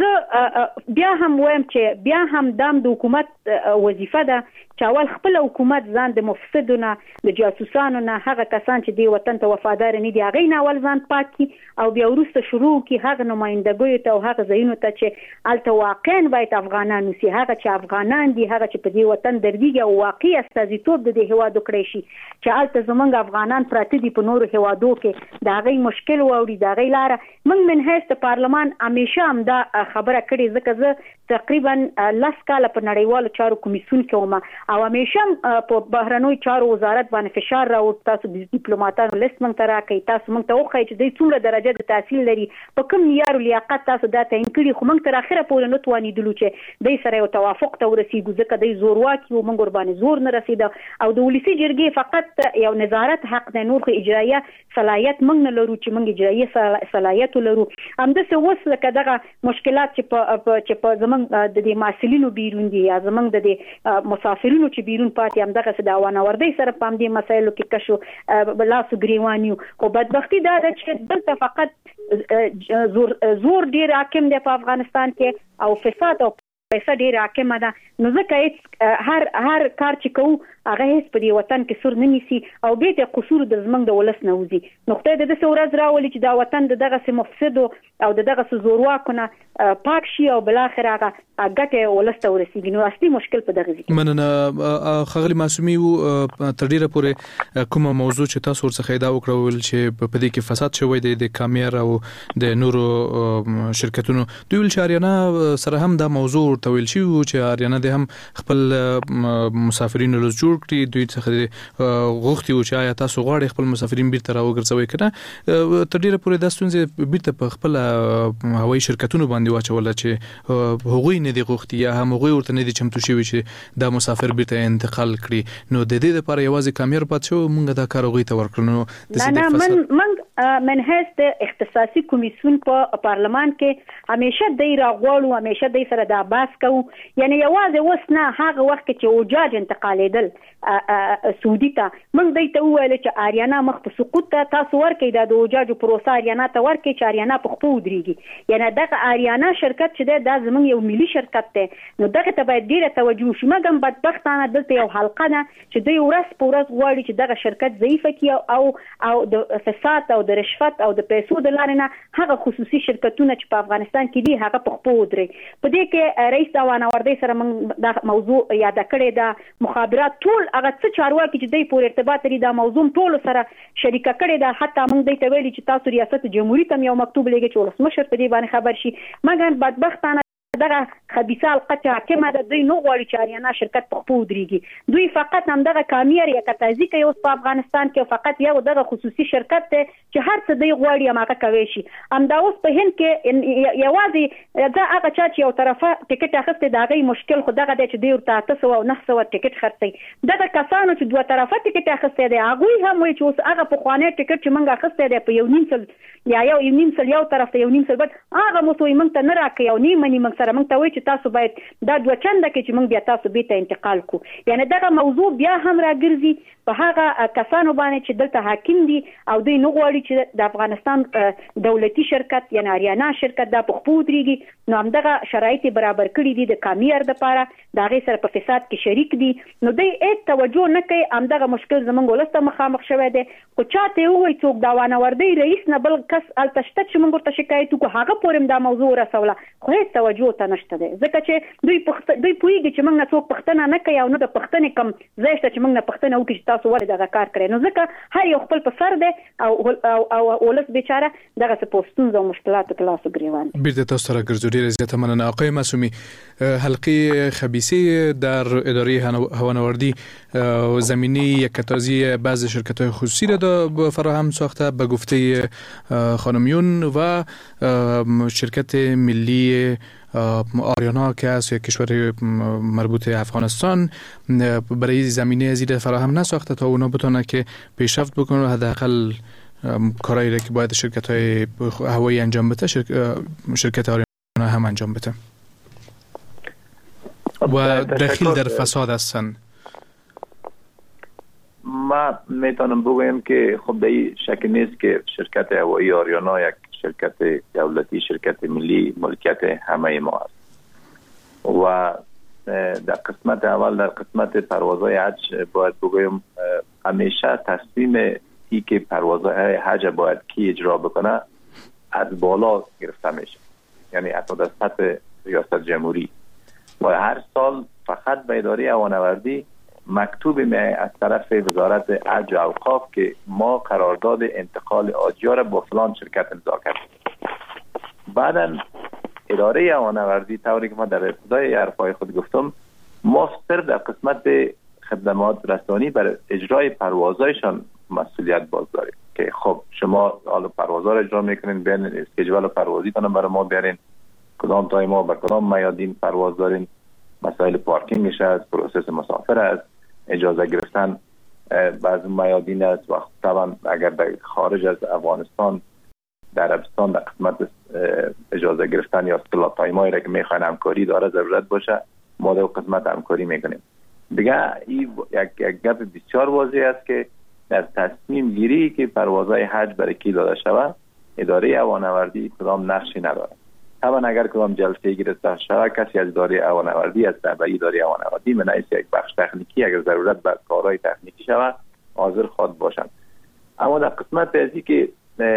زه بیا هم وایم چې بیا هم د حکومت وظیفه ده چې اول خپل حکومت ځان د مفسدونو د جاسوسانو نه هغه کسان چې دی وطن ته وفادار نه دي هغه نه اول ځان پاکي او بیا وروسته شروع کی هغه نمائندګیو ته او هغه ځایونو ته چې الته واقعا باید افغانان وسی، هغه چې افغانان دي هغه چې په دې وطن دردیږي او واقعي استازیتوب د دې هوادو کړی شي چې الته زمونږ افغانان پراته دي په نورو هوادو کې دا غي مشکل ووري دا غي لاره. من هیڅ د پارلمان همیشه هم دا خبره کړې ځکه زه تقریبا 10 کال په نړیوالو چارو کمیسیون کې وم او همیشه په بهرنوي چارو وزارت باندې فشار راوړ، تاسو د ډیپلوماټانو لیست مونږ ته راکړئ، تاسو مونږ ته وښایئ چې دوی څومره درجه د تحصیل لري، په کوم معیار لیاقت تاسو دا تعیین کړي، خو موږ تر اخره پورې نه توانیدلو چې دوی سره یو توافق ته ورسیږو ځکه دوی زورواکي او موږ ور باندې زور نه رسیده او د ولسی جرګې فقط یو نظارت حق نه، نور خو اجرایه صلاحیت موږ نه لرو چې موږ اجرایه صلاحیت لرو. همداسې اوس لکه دغه مشکلات چې په زمونږ د دې محصلینو بیرون دي یا زمونږ د مسافرینو چې بیرون پاتې هم دغه داوانه وردی سره په دې مسایلو کې کشو لاسو ګریوانیو. خو بدبختی دا ده چې دلته فقط زور ډیر حاکم دی په افغانستان کې او فساد او پیسې ډیر حاکم ده، نو ځکه هر کار چې کوو هغه هیڅ په دې وطن کې سر نه نیسي او به ته قصور د زمنګ د ولس نه وځي. نقطه د دې ورځ راولي چې دا وطن دغه مفسد او دغه زورواکونه پاک شي او بل اخر هغه ګټه ولس ته ورسیږي. نو اصلي مشکل په دغه ځای مننه خغلی معصومي تر ډیره پورې کومه موضوع چې تاسو ورڅخه دا وکړول چې په دې کې فساد شوی دی د کامیار او د نورو شرکتونو دوی ول شاریانه سره هم دا موضوع تویل شي چې اریانه د هم خپل مسافرینو له جوړ کړي، دوی څخه غوښتي او چې آیا تاسو غواړئ خپل مسافرین بیرته راوګرځوي کنه. تر ډیره پورې د ستونزې بیرته په خپل هوایي شرکتونو باندې واچول چې هغوی نه دی غوښتي یا هم هغوی ورته نه دي چمتو شوي چې دا مسافر بیرته انتقال کړي. نو د دې لپاره یوازې کامیار پات شو مونږ دا کار هغوی ته ورکړو. نو نه من حیث اختصاصي کمیسیون په پارلمان کې همیشه دی راغواړو، همیشه دی سره دا بحث کوو. یعنی یوازې اوس نه، هغه وخت کې چې اوجاج انتقالېدل سعودي ته، موږ دی ته وویل چې آریانا مخ په سقوط ته تاسو ورکړئ، دا د اوجاجو پروسه آریانا ته ورکړئ چې آریانا په خپو ودرېږي. یعنی دغه آریانا شرکت چې دی دا زموږ یو ملي شرکت دی، نو دغه ته باید ډېره توجه وشي. مګر بدبختانه دلته یو حلقه ده چې دوی ورځ په ورځ غواړي چې دغه شرکت ضعیفه کړي او د فساد او د رشوت او د پیسو د لارې نه هغه خصوصي شرکتونه چې په افغانستان کې دي هغه په خپو ودرېږي. په دې کې رئیس اوانوردی سره موږ دا موضوع یاد کړې ده، مخابرات ټول هغه څه چارواکي چې دوی پورې ارتباط لري دا موضوع ټول سره شریکه کړې ده. حتی موږ دوی ته ویلي چې تاسو ریاست جمهوریت ته یو مکتوب لیږئ چې ولسمشر په دې باندې خبر شي. مګر بدبختانه دغه خبيثه القطع حاکمه ده، دوی نه غواړي چې آریانا شرکت په خپو ودرېږي. دوی فقط هم دغه کامیار یا کتازي کوي اوس په افغانستان کې، فقط یو دغه خصوصي شرکت دی چې هر څه دوی غواړي هماغه کوي شي. همدا اوس په هند کې یوازې دا هغه چا چې یو طرفه ټیکټ اخیستی د هغې مشکل خو دغه دی چې دوی ورته 800 او 900 ټیکټ خرڅوي. دغه کسانو چې دوه طرفه ټیکټ اخیستی دی هغوی هم وایي چې اوس هغه پخوانی ټیکټ چې موږ اخیستی دی په 1.5 سل یا 1.5 سل یو طرف ته 1.5 سل بل هغه مو څه موږ ته نه راکوي او نه مني موږ سره. موږ ته وایي چې تاسو باید دا دوه چنده کې چې موږ بیا تاسو بیرته انتقال کو. یعنی دغه موضوع بیا هم راګرځي په هغه کسانو باندې چې دلته حاکم دي او دوی نه غواړي چې د افغانستان دولتي شرکت یعنی آریانا شرکت دا په خپو ودرېږي. نو همدغه شرایط برابر کړي دي د کامیار دپاره، د هغې سره په فساد کې شریک دي. نو دوی هېڅ توجه نه کوي. همدغه مشکل زموږ ولس ته مخامخ شوی دی. خو چاته یې ووایي څوک د اوانوردۍ رئیس نه بل کس هلته شته چې موږ ورته شکایت وکړو، هغه پورې هم دا موضوع ورسوله، خو هېڅ توجه ورته نشته دی. ځکه چې دوی پوهېږي چې موږ نه څوک پوښتنه نه کوي او نه د پوښتنې کوم ځای شته چې موږ نه پوښتنه وکړي چې تاسو ولې دغه کار کړی. نو ځکه هر یو خپل په سر دی او ولس بیچاره دغسې په ستونزو او مشکلاتو کې لاس و ګرېوان دی. بیرته تاسو سره ګرځو. ډېره زیاته مننه آقای معصومی. حلقه خبیثه در اداره هوانوردی زمینه یکتازی بعض شرکت‌های خصوصی را فراهم ساخته به گفته خانمیون و شرکت ملی آریانا که از یک کشور مربوط افغانستان برای زمینه زیر فراهم نساخته تا اونا بتونه که پیشرفت بکنه و حداقل کارهایی را که باید شرکت‌های هوایی انجام بده شرکت آریانا هم انجام بده و دخیل در فساد هستن. ما میتونم بگویم که خب در شک نیست که شرکت هوایی آریانا یک شرکت دولتی، شرکت ملی، ملکیت همه ما است و در قسمت اول در قسمت پروازهای حج باید بگویم همیشه تصمیم ای که پروازهای حج باید کی اجرا بکنه از بالا گرفته میشه، یعنی از سطح ریاست جمهوری و هر سال فقط به اداره هوانوردی مکتوب می از طرف وزارت حج و اوقاف که ما قرارداد انتقال حاجی‌ها را با فلان شرکت امضا کردیم. بعدا اداره هوانوردی طوری که ما در ابتدای حرفای خود گفتم ما صرف در قسمت خدمات رسانی بر اجرای پروازهایشان مسئولیت باز داریم که خب شما حالا پروازها را اجرا میکنین، بین اسکیجول پروازی تان برای ما بیارین، کدام تایم ما با کدام میادین پرواز دارین، مسائل پارکینگش است، پروسس مسافر است، اجازه گرفتن بعض میادین است و طبعا اگر در خارج از افغانستان در عربستان در قسمت اجازه گرفتن یا اصطلاح تایمایی را که میخواین همکاری داره ضرورت باشه ما در قسمت همکاری میکنیم. دیگه این یک گپ بسیار واضح است که در تصمیم گیری که پروازهای حج برای کی داده شود اداره هوانوردی کدام نقشی نداره. طبعا اگر کدام جلسه گرفته شود کسی از اداره هوانوردی از تابعی اداره هوانوردی من از یک بخش تکنیکی اگر ضرورت به کارهای تکنیکی شود حاضر خود باشند. اما در قسمت ازی که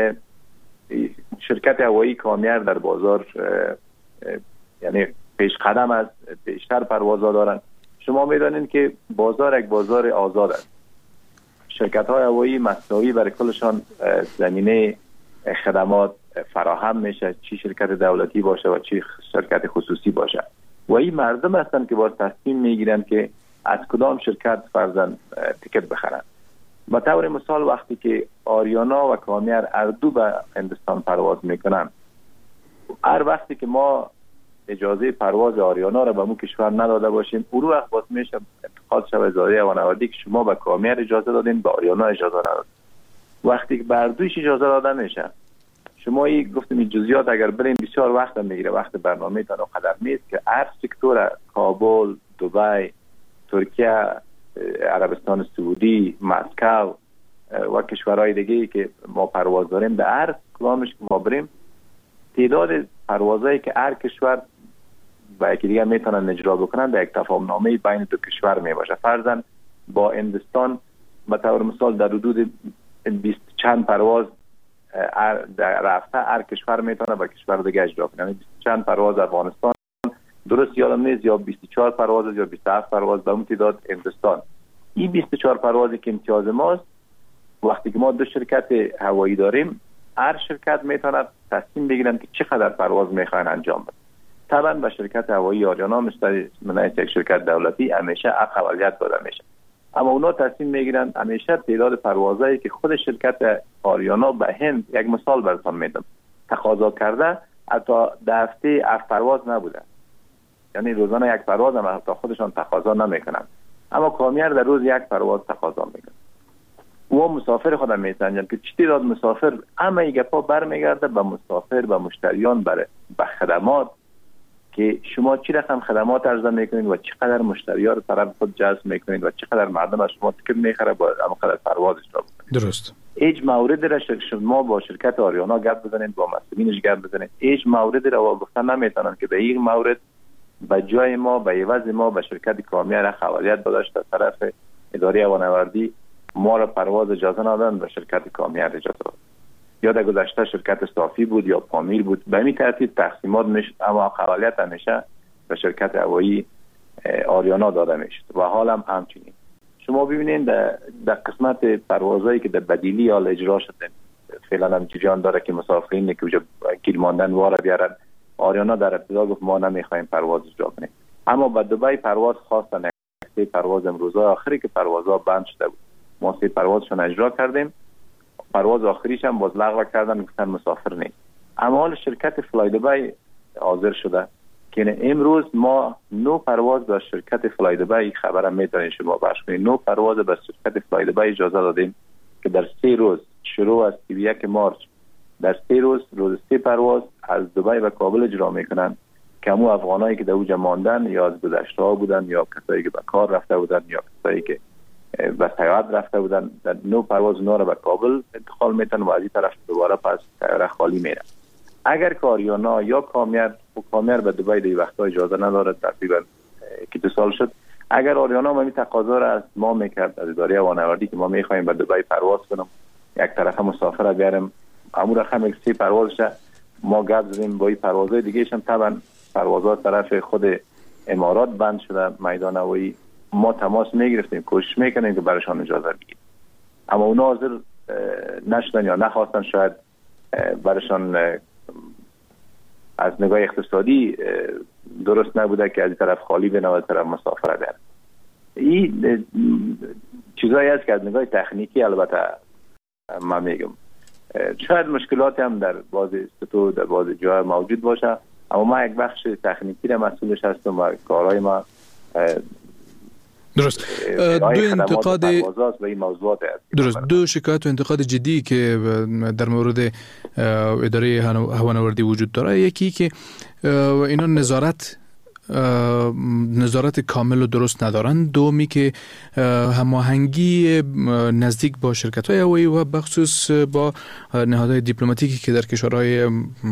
شرکت هوایی کامیار در بازار یعنی پیش قدم است، بیشتر پروازها دارند. شما میدانید که بازار یک بازار آزاد است. شرکت های هوایی مساوی برای کلشان زمینه خدمات فراهم میشه، چی شرکت دولتی باشه و چی شرکت خصوصی باشه و این مردم هستند که باز تصمیم میگیرند که از کدام شرکت فرضاً تیکت بخرند. به طور مثال وقتی که آریانا و کامیار هر دو به هندوستان پرواز میکنن، هر وقتی که ما اجازه پرواز آریانا را به مو کشور نداده باشیم اون وقت باز میشه انتقال شود اداره هوانوردی که شما به کامیار اجازه دادین به آریانا اجازه ندادین. وقتی که بردوش اجازه داده میشه، شما گفتم این جزئیات اگر بریم بسیار وقت میگیره، وقت برنامه‌تان قدر نیست که هر سکتور کابل، دبی، ترکیه، عربستان سعودی، مسکو و کشورهای دیگه که ما پرواز داریم، در هر کدامش که ما بریم تعداد پروازهایی که هر کشور با یکی دیگه میتونن اجرا بکنن در یک تفاهم‌نامه بین دو کشور میباشه. فرضاً با هندوستان به طور مثال در حدود 20 چند پرواز در رفته هر کشور میتونه با کشور دیگه اجرا کنه. یعنی 20 چند پرواز افغانستان، درست یادم نیست، یا 24 پرواز یا 27 پرواز به اون تعداد هندوستان. این 24 پروازی که امتیاز ماست، وقتی که ما دو شرکت هوایی داریم، هر شرکت میتونه تصمیم بگیرن که چقدر پرواز میخواین انجام بدن. طبعا به شرکت هوایی آریانا مثل یک شرکت دولتی همیشه اولویت داده میشه، اما اونا تصمیم میگیرن همیشه تعداد پروازایی که خود شرکت آریانا به هند، یک مثال براتون میدم، تقاضا کرده حتی در هفته 7 پرواز نبوده، یعنی روزانه یک پرواز هم حتی خودشان تقاضا نمیکنن، اما کامیار در روز یک پرواز تقاضا میکنه. و مسافر خودم میسنجن که چی تعداد مسافر، اما این گپا برمیگرده به مسافر، به مشتریان، به خدمات که شما چی رقم خدمات عرضه میکنید و چقدر مشتریان رو طرف خود جذب میکنید و چقدر مردم از شما تیکت میخره با همونقدر پرواز اجرا بکنید. درست. هیچ موردی را شما با شرکت آریانا گپ بزنید، با مسئولینش گپ بزنید، هیچ موردی را گفتن نمیتونن که به این مورد به جای ما، به عوض ما به شرکت کامیار خوالیت داشت از طرف اداره هوانوردی ما را پرواز اجازه ندادن، به شرکت کامیار اجازه دادن. یا در گذشته شرکت صافی بود یا پامیر بود، به این ترتیب تقسیمات میشد، اما خوالیت همیشه به شرکت هوایی آریانا داده میشد و حال هم همچنین. شما ببینید در قسمت پروازهایی که در بدیلی حال اجرا شده، فعلا هم جریان داره که مسافرین که اونجا گیر ماندن واره بیارن، آریانا در ابتدا گفت ما نمیخوایم پرواز اجرا کنیم، اما به دبی پرواز خواستن. یک پرواز امروزه آخری که پروازها بند شده بود، ما 3 پروازشون اجرا کردیم، پرواز آخریش هم باز لغو کردن، گفتن مسافر نیست. اما حال شرکت فلای دبی حاضر شده که امروز ما 9 پرواز به شرکت فلای دبی، خبرم میتونید شما بخش کنید، 9 پرواز به شرکت فلای دبی اجازه دادیم که در 3 روز شروع از 31 مارس در 3 روز 3 پرواز از دبی به کابل اجرا میکنن که همون افغانایی که در اوج ماندن یا از گذشته ها بودن یا کسایی که به کار رفته بودن یا کسایی که به سیاحت رفته بودن، در 9 پرواز اونا رو به کابل انتقال میتن و از این طرف دوباره پس طیاره خالی میره. اگر که آریانا یا کامیار به دبی در وقتا اجازه نداره، تقریبا که 2 سال شد، اگر آریانا ما می تقاضا را از ما میکرد، از اداره هوانوردی، که ما میخوایم به دبی پرواز کنم، یک طرفه مسافر را بیارم، امور رقم 3 پروازشه، ما گپ زدیم با این پروازهای دیگه هم طبعا پروازات طرف خود امارات بند شده، میدان هوایی، ما تماس میگرفتیم، کوشش میکنیم که برشان اجازه بگیریم، اما اونا حاضر نشدن یا نخواستن، شاید برشان از نگاه اقتصادی درست نبوده که از این طرف خالی بینه و از طرف مسافر بیاره. این چیزایی هست که از نگاه تکنیکی البته من میگم شاید مشکلاتی هم در بعضی سطوح در بعضی جاها موجود باشه، اما ما یک بخش تکنیکی را مسئولش هستم و کارهای ما درست. دو شکایت و انتقاد جدی که در مورد اداره هوانوردی وجود داره، یکی که اینا نظارت کامل و درست ندارن، دومی که هماهنگی نزدیک با شرکت‌های هوایی و بخصوص با نهادهای دیپلماتیکی که در کشورهای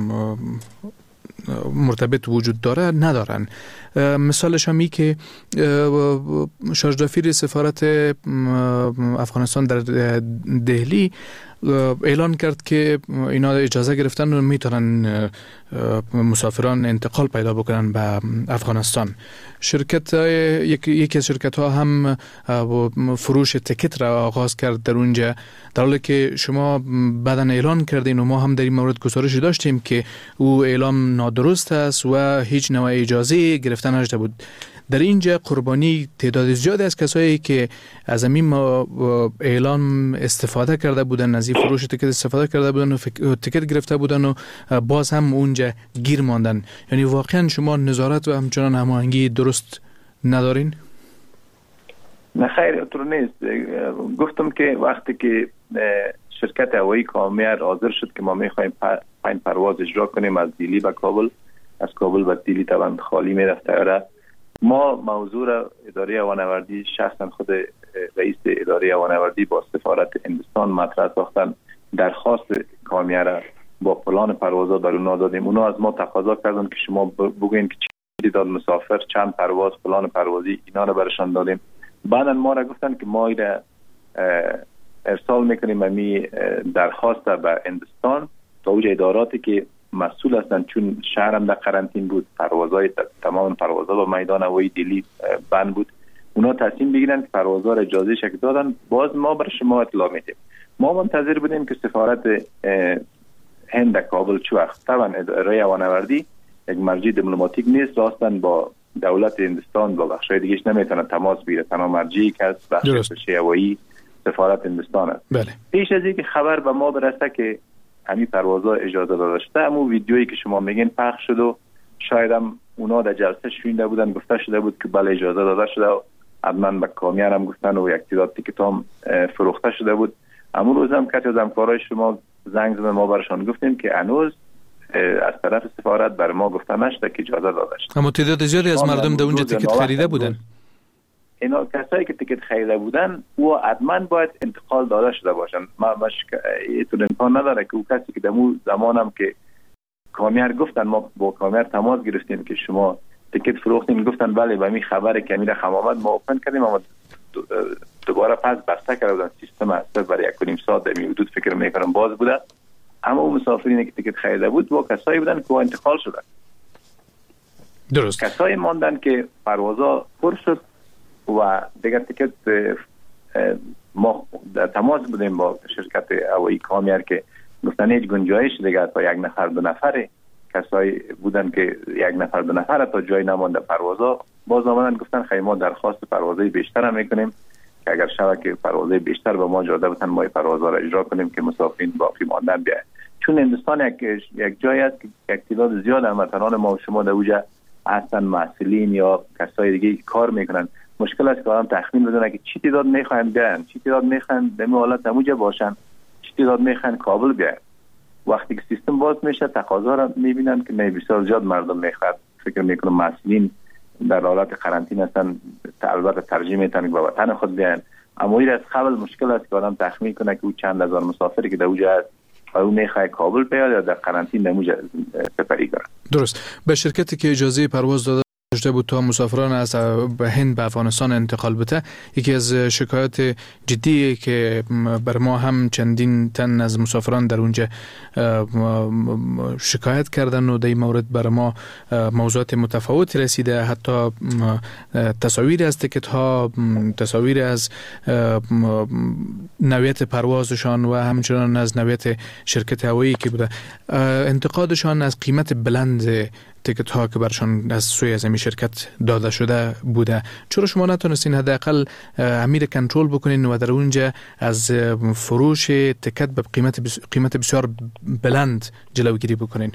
مرتبط وجود داره ندارن. مثالش همی که شاردافیر سفارت افغانستان در دهلی اعلان کرد که اینا اجازه گرفتن و میتونن مسافران انتقال پیدا بکنن به افغانستان. یکی از شرکت ها هم فروش تکت را آغاز کرد در اونجا، در حالی که شما بعداً اعلان کردین و ما هم در این مورد گزارش داشتیم که او اعلام نادرست است و هیچ نوع اجازه گرفتن نشده بود. در اینجا قربانی تعداد زیادی از کسایی که از این اعلام استفاده کرده بودن، از این فروش تکت استفاده کرده بودن و تکت گرفته بودن و باز هم اونجا گیر ماندن. یعنی واقعا شما نظارت و همچنان هماهنگی درست ندارین؟ نه خیر، اونطور نیست. گفتم که وقتی که شرکت هوایی کامیار حاضر شد که ما میخوایم 5 پرواز اجرا کنیم از دیلی به کابل، از کابل به دیلی طبعا خالی میرفت طیاره. ما موضوع اداره هوانوردی شخصا خود رئیس اداره هوانوردی با سفارت هندوستان مطرح ساختن، درخواست کامیار با پلان پروازات بر اونا دادیم. اونا از ما تقاضا کردن که شما بگوین که چی داد مسافر، چند پرواز، پلان پروازی، اینا رو برشان دادیم. بعدا ما را گفتن که ما ایره ارسال میکنیم امی درخواست به هندوستان تا اوج اداراتی که مسئول هستند، چون شهرم در قرنطین بود، پروازهای تمام پروازها به میدان هوایی دیلی بند بود، اونا تصمیم بگیرن که پروازها را اجازه شکل دادن. باز ما برای شما اطلاع میدیم. ما منتظر بودیم که سفارت هند در کابل چه وقت، طبعا اداره هوانوردی یک مرجع دیپلماتیک نیست، راستن با دولت هندوستان با بخشای دیگهش نمیتونه تماس بگیره، تنها مرجعی که از بخش هوایی سفارت هندوستان است. بله. پیش از اینکه خبر به ما برسه که همین پروازها اجازه داده شده، همون ویدیویی که شما میگین پخش شد و شاید هم اونا در جلسه شونده بودن، گفته شده بود که بله اجازه داده شده و حتما به کامیار هم گفتن و یک تعداد تیکت هم فروخته شده بود. همون روز هم که از همکارای شما زنگ زدن، ما برشان گفتیم که هنوز از طرف سفارت بر ما گفته نشده که اجازه داده شده. اما تعداد زیادی از مردم در اونجا تیکت خریده بودن. اینا کسایی که تیکت خریده بودن و حتما باید انتقال داده شده باشن. ما اینطور امکان نداره که او کسی که دمو زمانم که کامیار گفتن، ما با کامیار تماس گرفتیم که شما تیکت فروختین، گفتن بله به می خبر که امیر خمامت ما اوپن کردیم، اما دوباره پس بسته کردن سیستم است برای 1.5 ساعت در حدود فکر میکنم باز بوده. اما اون مسافرینی که تیکت خریده بود با کسایی بودن که انتقال شدن. درست. کسایی ماندن که پروازها پر شد و دیگر تیکت ما در تماس بودیم با شرکت هوایی کامیار که گفتن هیچ گنجایش دیگر تا 1 نفر 2 نفره، کسایی بودن که 1 نفر 2 نفر تا جای نمانده پروازها باز آمدن گفتن خیلی ما درخواست پروازهای بیشتر هم میکنیم که اگر شود که پروازهای بیشتر به ما اجازه بدن ما پروازها را اجرا کنیم که مسافرین باقی ماندن بیاید. چون هندوستان یک جایی است که یک تعداد زیاد هموطنان ما و شما در اونجا هستن، مسئولین یا کسای دیگه کار میکنن. مشکل است که آدم تخمین بدونه که چی تعداد میخواین بیان، چی تعداد میخواین در حالت همونجا باشن، چی تعداد میخواین کابل بیان. وقتی که سیستم باز میشه تقاضا را میبینن که نه بسیار زیاد مردم میخواد. فکر میکنم مسئولین در حالت قرنطینه هستن، البته ترجیح میتن که به وطن خود بیان. اما این از قبل مشکل است که آدم تخمین کنه که او چند هزار مسافری که در اونجا هست او میخواد کابل بیاد یا در قرنطینه نموجه سفری کنه. درست. به شرکتی که اجازه پرواز داده شده بود تا مسافران از به هند به افغانستان انتقال بده، یکی از شکایات جدی که بر ما هم چندین تن از مسافران در اونجا شکایت کردن و در این مورد بر ما موضوعات متفاوتی رسیده، حتی تصاویر از تیکت ها، تصاویر از نوعیت پروازشان و همچنان از نوعیت شرکت هوایی که بوده، انتقادشان از قیمت بلند تیکت ها که برشان از سوی از این شرکت داده شده بوده. چرا شما نتونستین حداقل امیر کنترل بکنین و در اونجا از فروش تیکت به قیمت بسیار بلند جلوگیری بکنین؟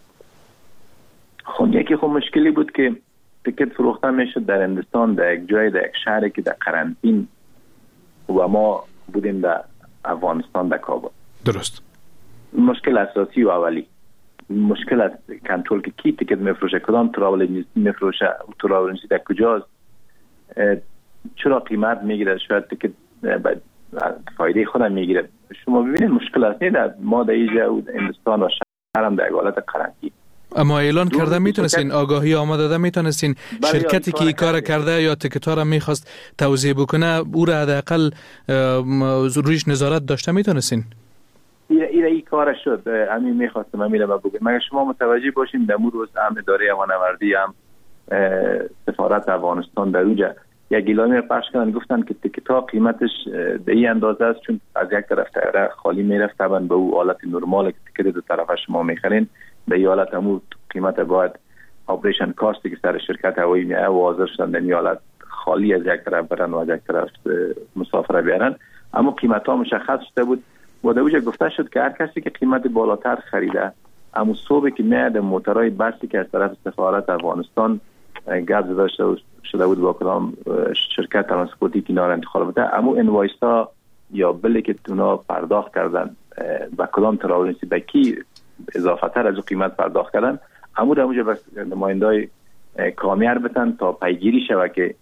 خب یکی مشکلی بود که تیکت فروخته میشد در هندوستان در یک جای، در یک شهری که در قرنطین و ما بودیم در افغانستان در کابل. درست. مشکل اساسی و اولی مشکل است کنترل که کی تیکت میفروشه، کدام تراول میفروشه، تراول در کجاست، چرا قیمت میگیره، شاید تیکت فایده خودم میگیره. شما ببینید مشکل است. نه ما در اینجا هندوستان و شهرم در حالت قرنطینه. اما اعلان کرده میتونستین، آگاهی آماده داده میتونستین شرکتی که این کار کرده یا تیکت‌ها را میخواست توضیح بکنه او را حداقل رویش نظارت داشته میتونستین. این کار شد. همین میخواستم همین رو بگم. مگر شما متوجه باشین در روز هم اداره هوانوردی هم سفارت افغانستان در اونجا یک اعلامیه پخش کردن، گفتن که تیکت‌ها قیمتش به این اندازه است، چون از یک طرف طیاره خالی میرفت طبعا به او حالت نرمال که تیکت دو طرف شما میخرین به این حالت همو قیمت باید اپریشن کاستی که سر شرکت هوایی میه و حاضر شدن در این حالت خالی از یک طرف برن و از یک طرف مسافر بیارن. اما قیمت ها مشخص شده بود و در اونجا گفته شد که هر کسی که قیمت بالاتر خریده اما صبح که میاد موتورهای بسی که از طرف سفارت افغانستان گپ زده شده بود با کدام شرکت ترانسپورتی که اینا را انتخاب بده، اما انوایس ها یا بلی که اونا پرداخت کردن با کدام تراولنسی به کی اضافه تر از قیمت پرداخت کردن، همون در اونجا بس نمایندای کامیار بتن تا پیگیری شوه که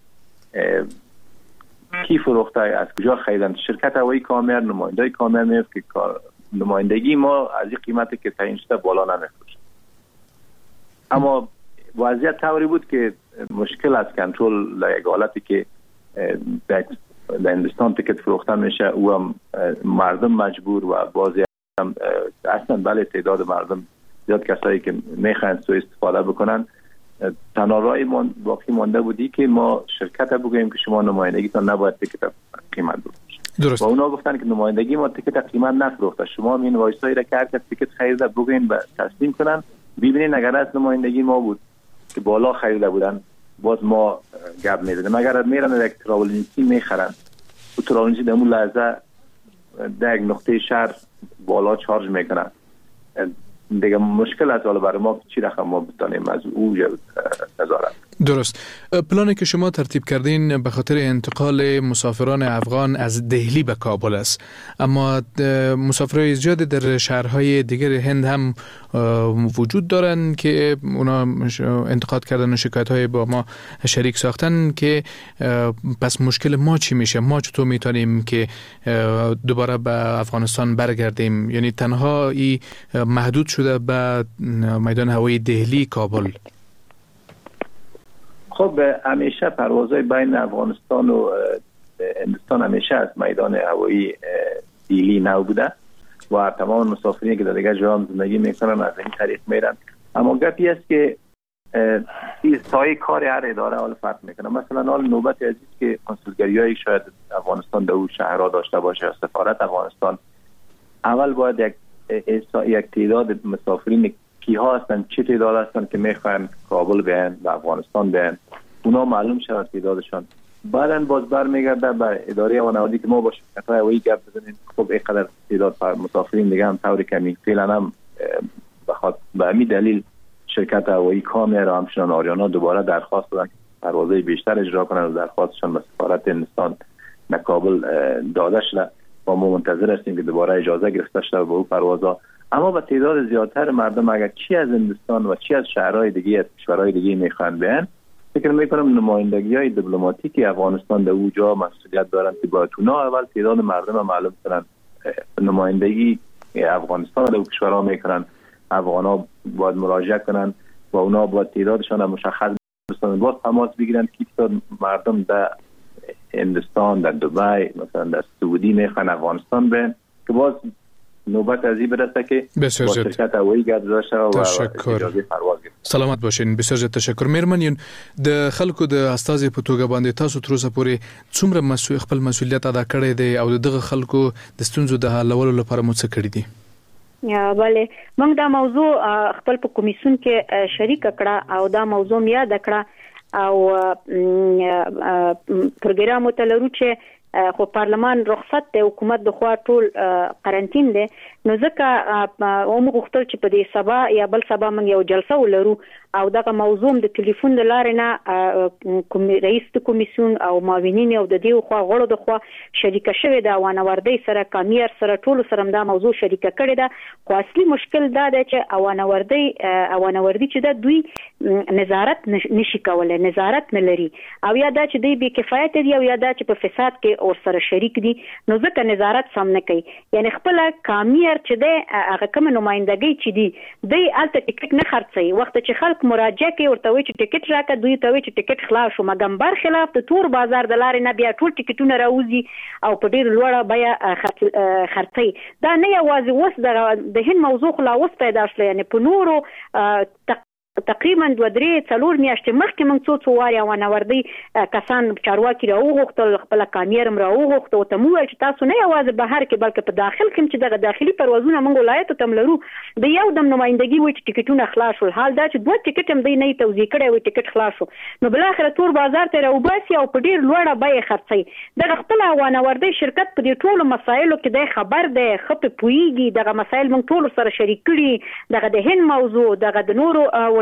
کی فروخته، از کجا خریدن. شرکت هوایی کامیار نمایندای کامیار میفت که نمایندگی ما از این قیمتی که تعیین شده بالا نمیفروشه. اما وضعیت طوری بود که مشکل از کنترل در یک حالتی که در هندوستان تیکت فروخته میشه او هم مردم مجبور و بعضی هم اصلا بله تعداد مردم زیاد کسایی که میخواین سوء استفاده بکنن. تنها راهی باقی مانده بودی که ما شرکت بگوییم که شما نمایندگیتان نباید تیکت قیمت بفروشه. درست. و اونا گفتن که نمایندگی ما تیکت قیمت نفروخته، شما این وایسایی را که هر کس تیکت خریده بگوین به تسلیم کنن. ببینید اگر از نمایندگی ما بود که بالا خریده بودن باز ما گپ می‌زدیم. اگر میرن یک تراولنسی میخرن و تراولنسی در اون لحظه در یک نقطه شهر بالا چارج میکنن دیگه مشکل است برای ما چی رقم ما بتانیم از او نظارت. درست. پلانی که شما ترتیب کردین به خاطر انتقال مسافران افغان از دهلی به کابل است، اما مسافرای زیادی در شهرهای دیگر هند هم وجود دارن که اونا انتقاد کردن و شکایت‌های با ما شریک ساختن که پس مشکل ما چی میشه؟ ما چطور میتونیم که دوباره به افغانستان برگردیم؟ یعنی تنها ای محدود شده به میدان هوایی دهلی کابل. خب همیشه پروازهای بین افغانستان و هندوستان همیشه از میدان هوایی دهلی نو بوده و تمام مسافرین که در دیگر جا هم زندگی میکنن از این طریق میرن. اما گپی است که سایه کار هر اداره حال فرق میکنه. مثلا حال نوبت عزیز که کنسولگریایی شاید افغانستان در اون شهرها داشته باشه، سفارت افغانستان اول باید یک تعداد مسافرین کیها هستن، چه تعداد هستن که میخوان کابل بیان و افغانستان بیان، اونا معلوم شود تعدادشان. بعدن باز برمیگرده به اداره هوانوردی که ما با شرکت های هوایی گپ بزنیم. خب اینقدر تعداد مسافرین دیگه هم طور کمی فعلا هم به همین دلیل شرکت هوایی کامیار و همچنان آریانا دوباره درخواست دادن که پروازهای بیشتر اجرا کنن و درخواستشان به سفارت هندوستان در کابل داده شده و ما منتظر هستیم که دوباره اجازه گرفته شده به اون پروازها. اما با تعداد زیادتر مردم اگر چی از هندوستان و چی از شهرهای دیگه از کشورهای دیگه میخوان بیان، فکر میکنم نمایندگی‌های دیپلماتیکی افغانستان در اونجا مسئولیت دارن که باید اونا اول تعداد مردم رو معلوم کنن. نمایندگی افغانستان در کشورها میکنن، افغانا باید مراجعه کنن و اونا باید تعدادشان مشخص بسازن، باز تماس بگیرن که تعداد مردم در هندوستان، در دبی، مثلا در سعودی میخوان افغانستان بیان که باز نوبت از این برسه که با شرکت هوایی گپ زده شود و اجازه پرواز گرفته. سلامت باشین. بسیار زیات تشکر. میرمنین د خلکو د استازي په توګه باندې تاسو تر اوسه پورې څومره خپل مسؤلیت ادا کړی دی او دغه خلکو د ستونزو د حلولو لپاره مو څه کړی دي؟ بله، موږ دا موضوع خپل په کمیسیون کې شریک کړه او دا موضوع یاد کړه او پروګرام ته لرو چې خو پارلمان رخصت د حکومت د خوا ټول قرنټین دی، نو ځکه موږ غوښتل چې په دې سبا یا بل سبا موږ یو جلسه ولرو او دغه موضوع د ټلیفون د لارې نه رئیس د کمیسیون او معاونین او د دې خوا غړو د خوا شریک شوی دا وانوردی سره کامیار سره ټول سره دا موضوع شریک کړی دا. خو اصلي مشکل دا دی چې وانوردی چې دا دوی نظارت نشي کولای، نظارت نه لري او یا دا چې دوی بې کفایت دي او یا دا چې په فساد کې اور سره شریک دي، نو ځکه نظارت سم نه کوي. یعنی خپل کامیار چې دی هغه کوم نمائندګي چې دی دوی الته ټیکټ نه خرڅي، وخت چې خلک مراجعه کوي ورته وایي چې ټیکټ راکړه، دوی ته وایي چې ټیکټ خلاص شو، مګر برخلاف د تور بازار د لارې نه بیا ټول ټیکټونه راوځي او په ډیر لوړه بیه خرڅي. دا نه یوازې اوس د هند موضوع خلا اوس پیدا شله، یعنی په نورو تقریبا 2-3 میاشتې مخکې موږ څو واري وانوردی کسان چارواکي راوغوښتل، خپل کامیرم راوغوښت او ته مو ویل چې تاسو نه یوازې بهر کې بلکې په داخل کې چې دغه داخلي پروازونه موږ ولایت ته لرو د یو دم نمائندګي وایي چې ټیکټونه خلاص شول، حال دا چې 2 ټیکټ هم دی نه توزیع کړي وي ټیکټ خلاص شو، نو بل اخر تور بازار ته راوباسي او په ډیر لوړه بیه خرڅي. دغه خپل وانوردی شرکت په دې ټولو مسایلو کې د خبر دی، خپل پویږي دغه مسایل موږ ټول سره شریک کړي، دغه د هند موضوع، دغه د نورو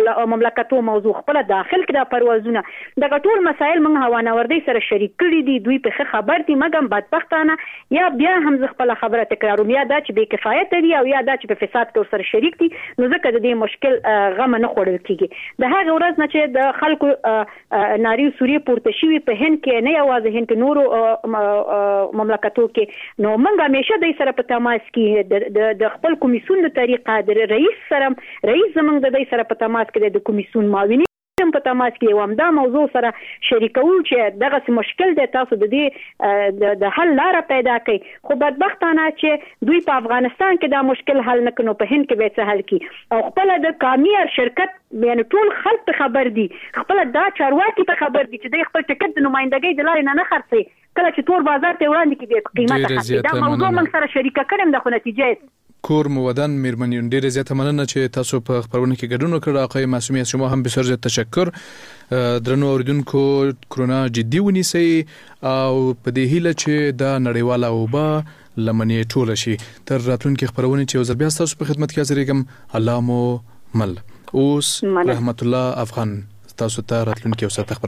مملکتو موضوع خپل داخل کې د پروازونه د ټول مسایل موږ هوانوردی سره شریک کړي دي دوی په خبر دي مګم بدبختانه یا بیا هم خپل خبره تکراروم یا دا چې بې کفایت دي او یا دا چې په فساد کې سره شریک دي نو ځکه د دې مشکل غم نه خوړل کیږي د هغه ورځ نه چې د خلکو ناری سوري پورته شوی په هند کې نه یوازې هند کې نورو مملکتو کې نو موږ همیشه د سره په تماس کې د خپل کمیسیون د طریقه د رئیس زمونږ د دې سره په تماس کې د کمیسیون معاونین په تماس کې وم دا موضوع سره شریکو چې دغه مشکل د تاسو د دې د حل لار پیدا کړي خو بدبختانه چې دوی په افغانستان کې دا مشکل حل نه کړي په هند کې به څه حل کړي او خپل د کامیار شرکت یعنی ټول خلک ته خبر دي خپل دا چارواکي ته خبر دي چې د خپل ټکټ د نمائندګۍ د لارې نه خرڅي کله چې تور بازار ته وړاندې کیږي قیمت خرڅي دا موضوع موږ سره شریک کړم د خو نتیجه کور مودن میرمنیون ډیره زیاته مننه چې تاسو په خبرونه کې ګډون وکړ آقای معصومی از شما هم بسیار زیات تشکر درنو اوریدونکو کرونا جدي ونیسئ او په دې هیله چې دا نړیواله وبا لمنې ټوله شي تر راتلونکي خبرونه چې وزر بیا تاسو په خدمت کې حاضر یم الله مو مل اوس رحمت الله افغان تاسو ته راتلونکي اوسه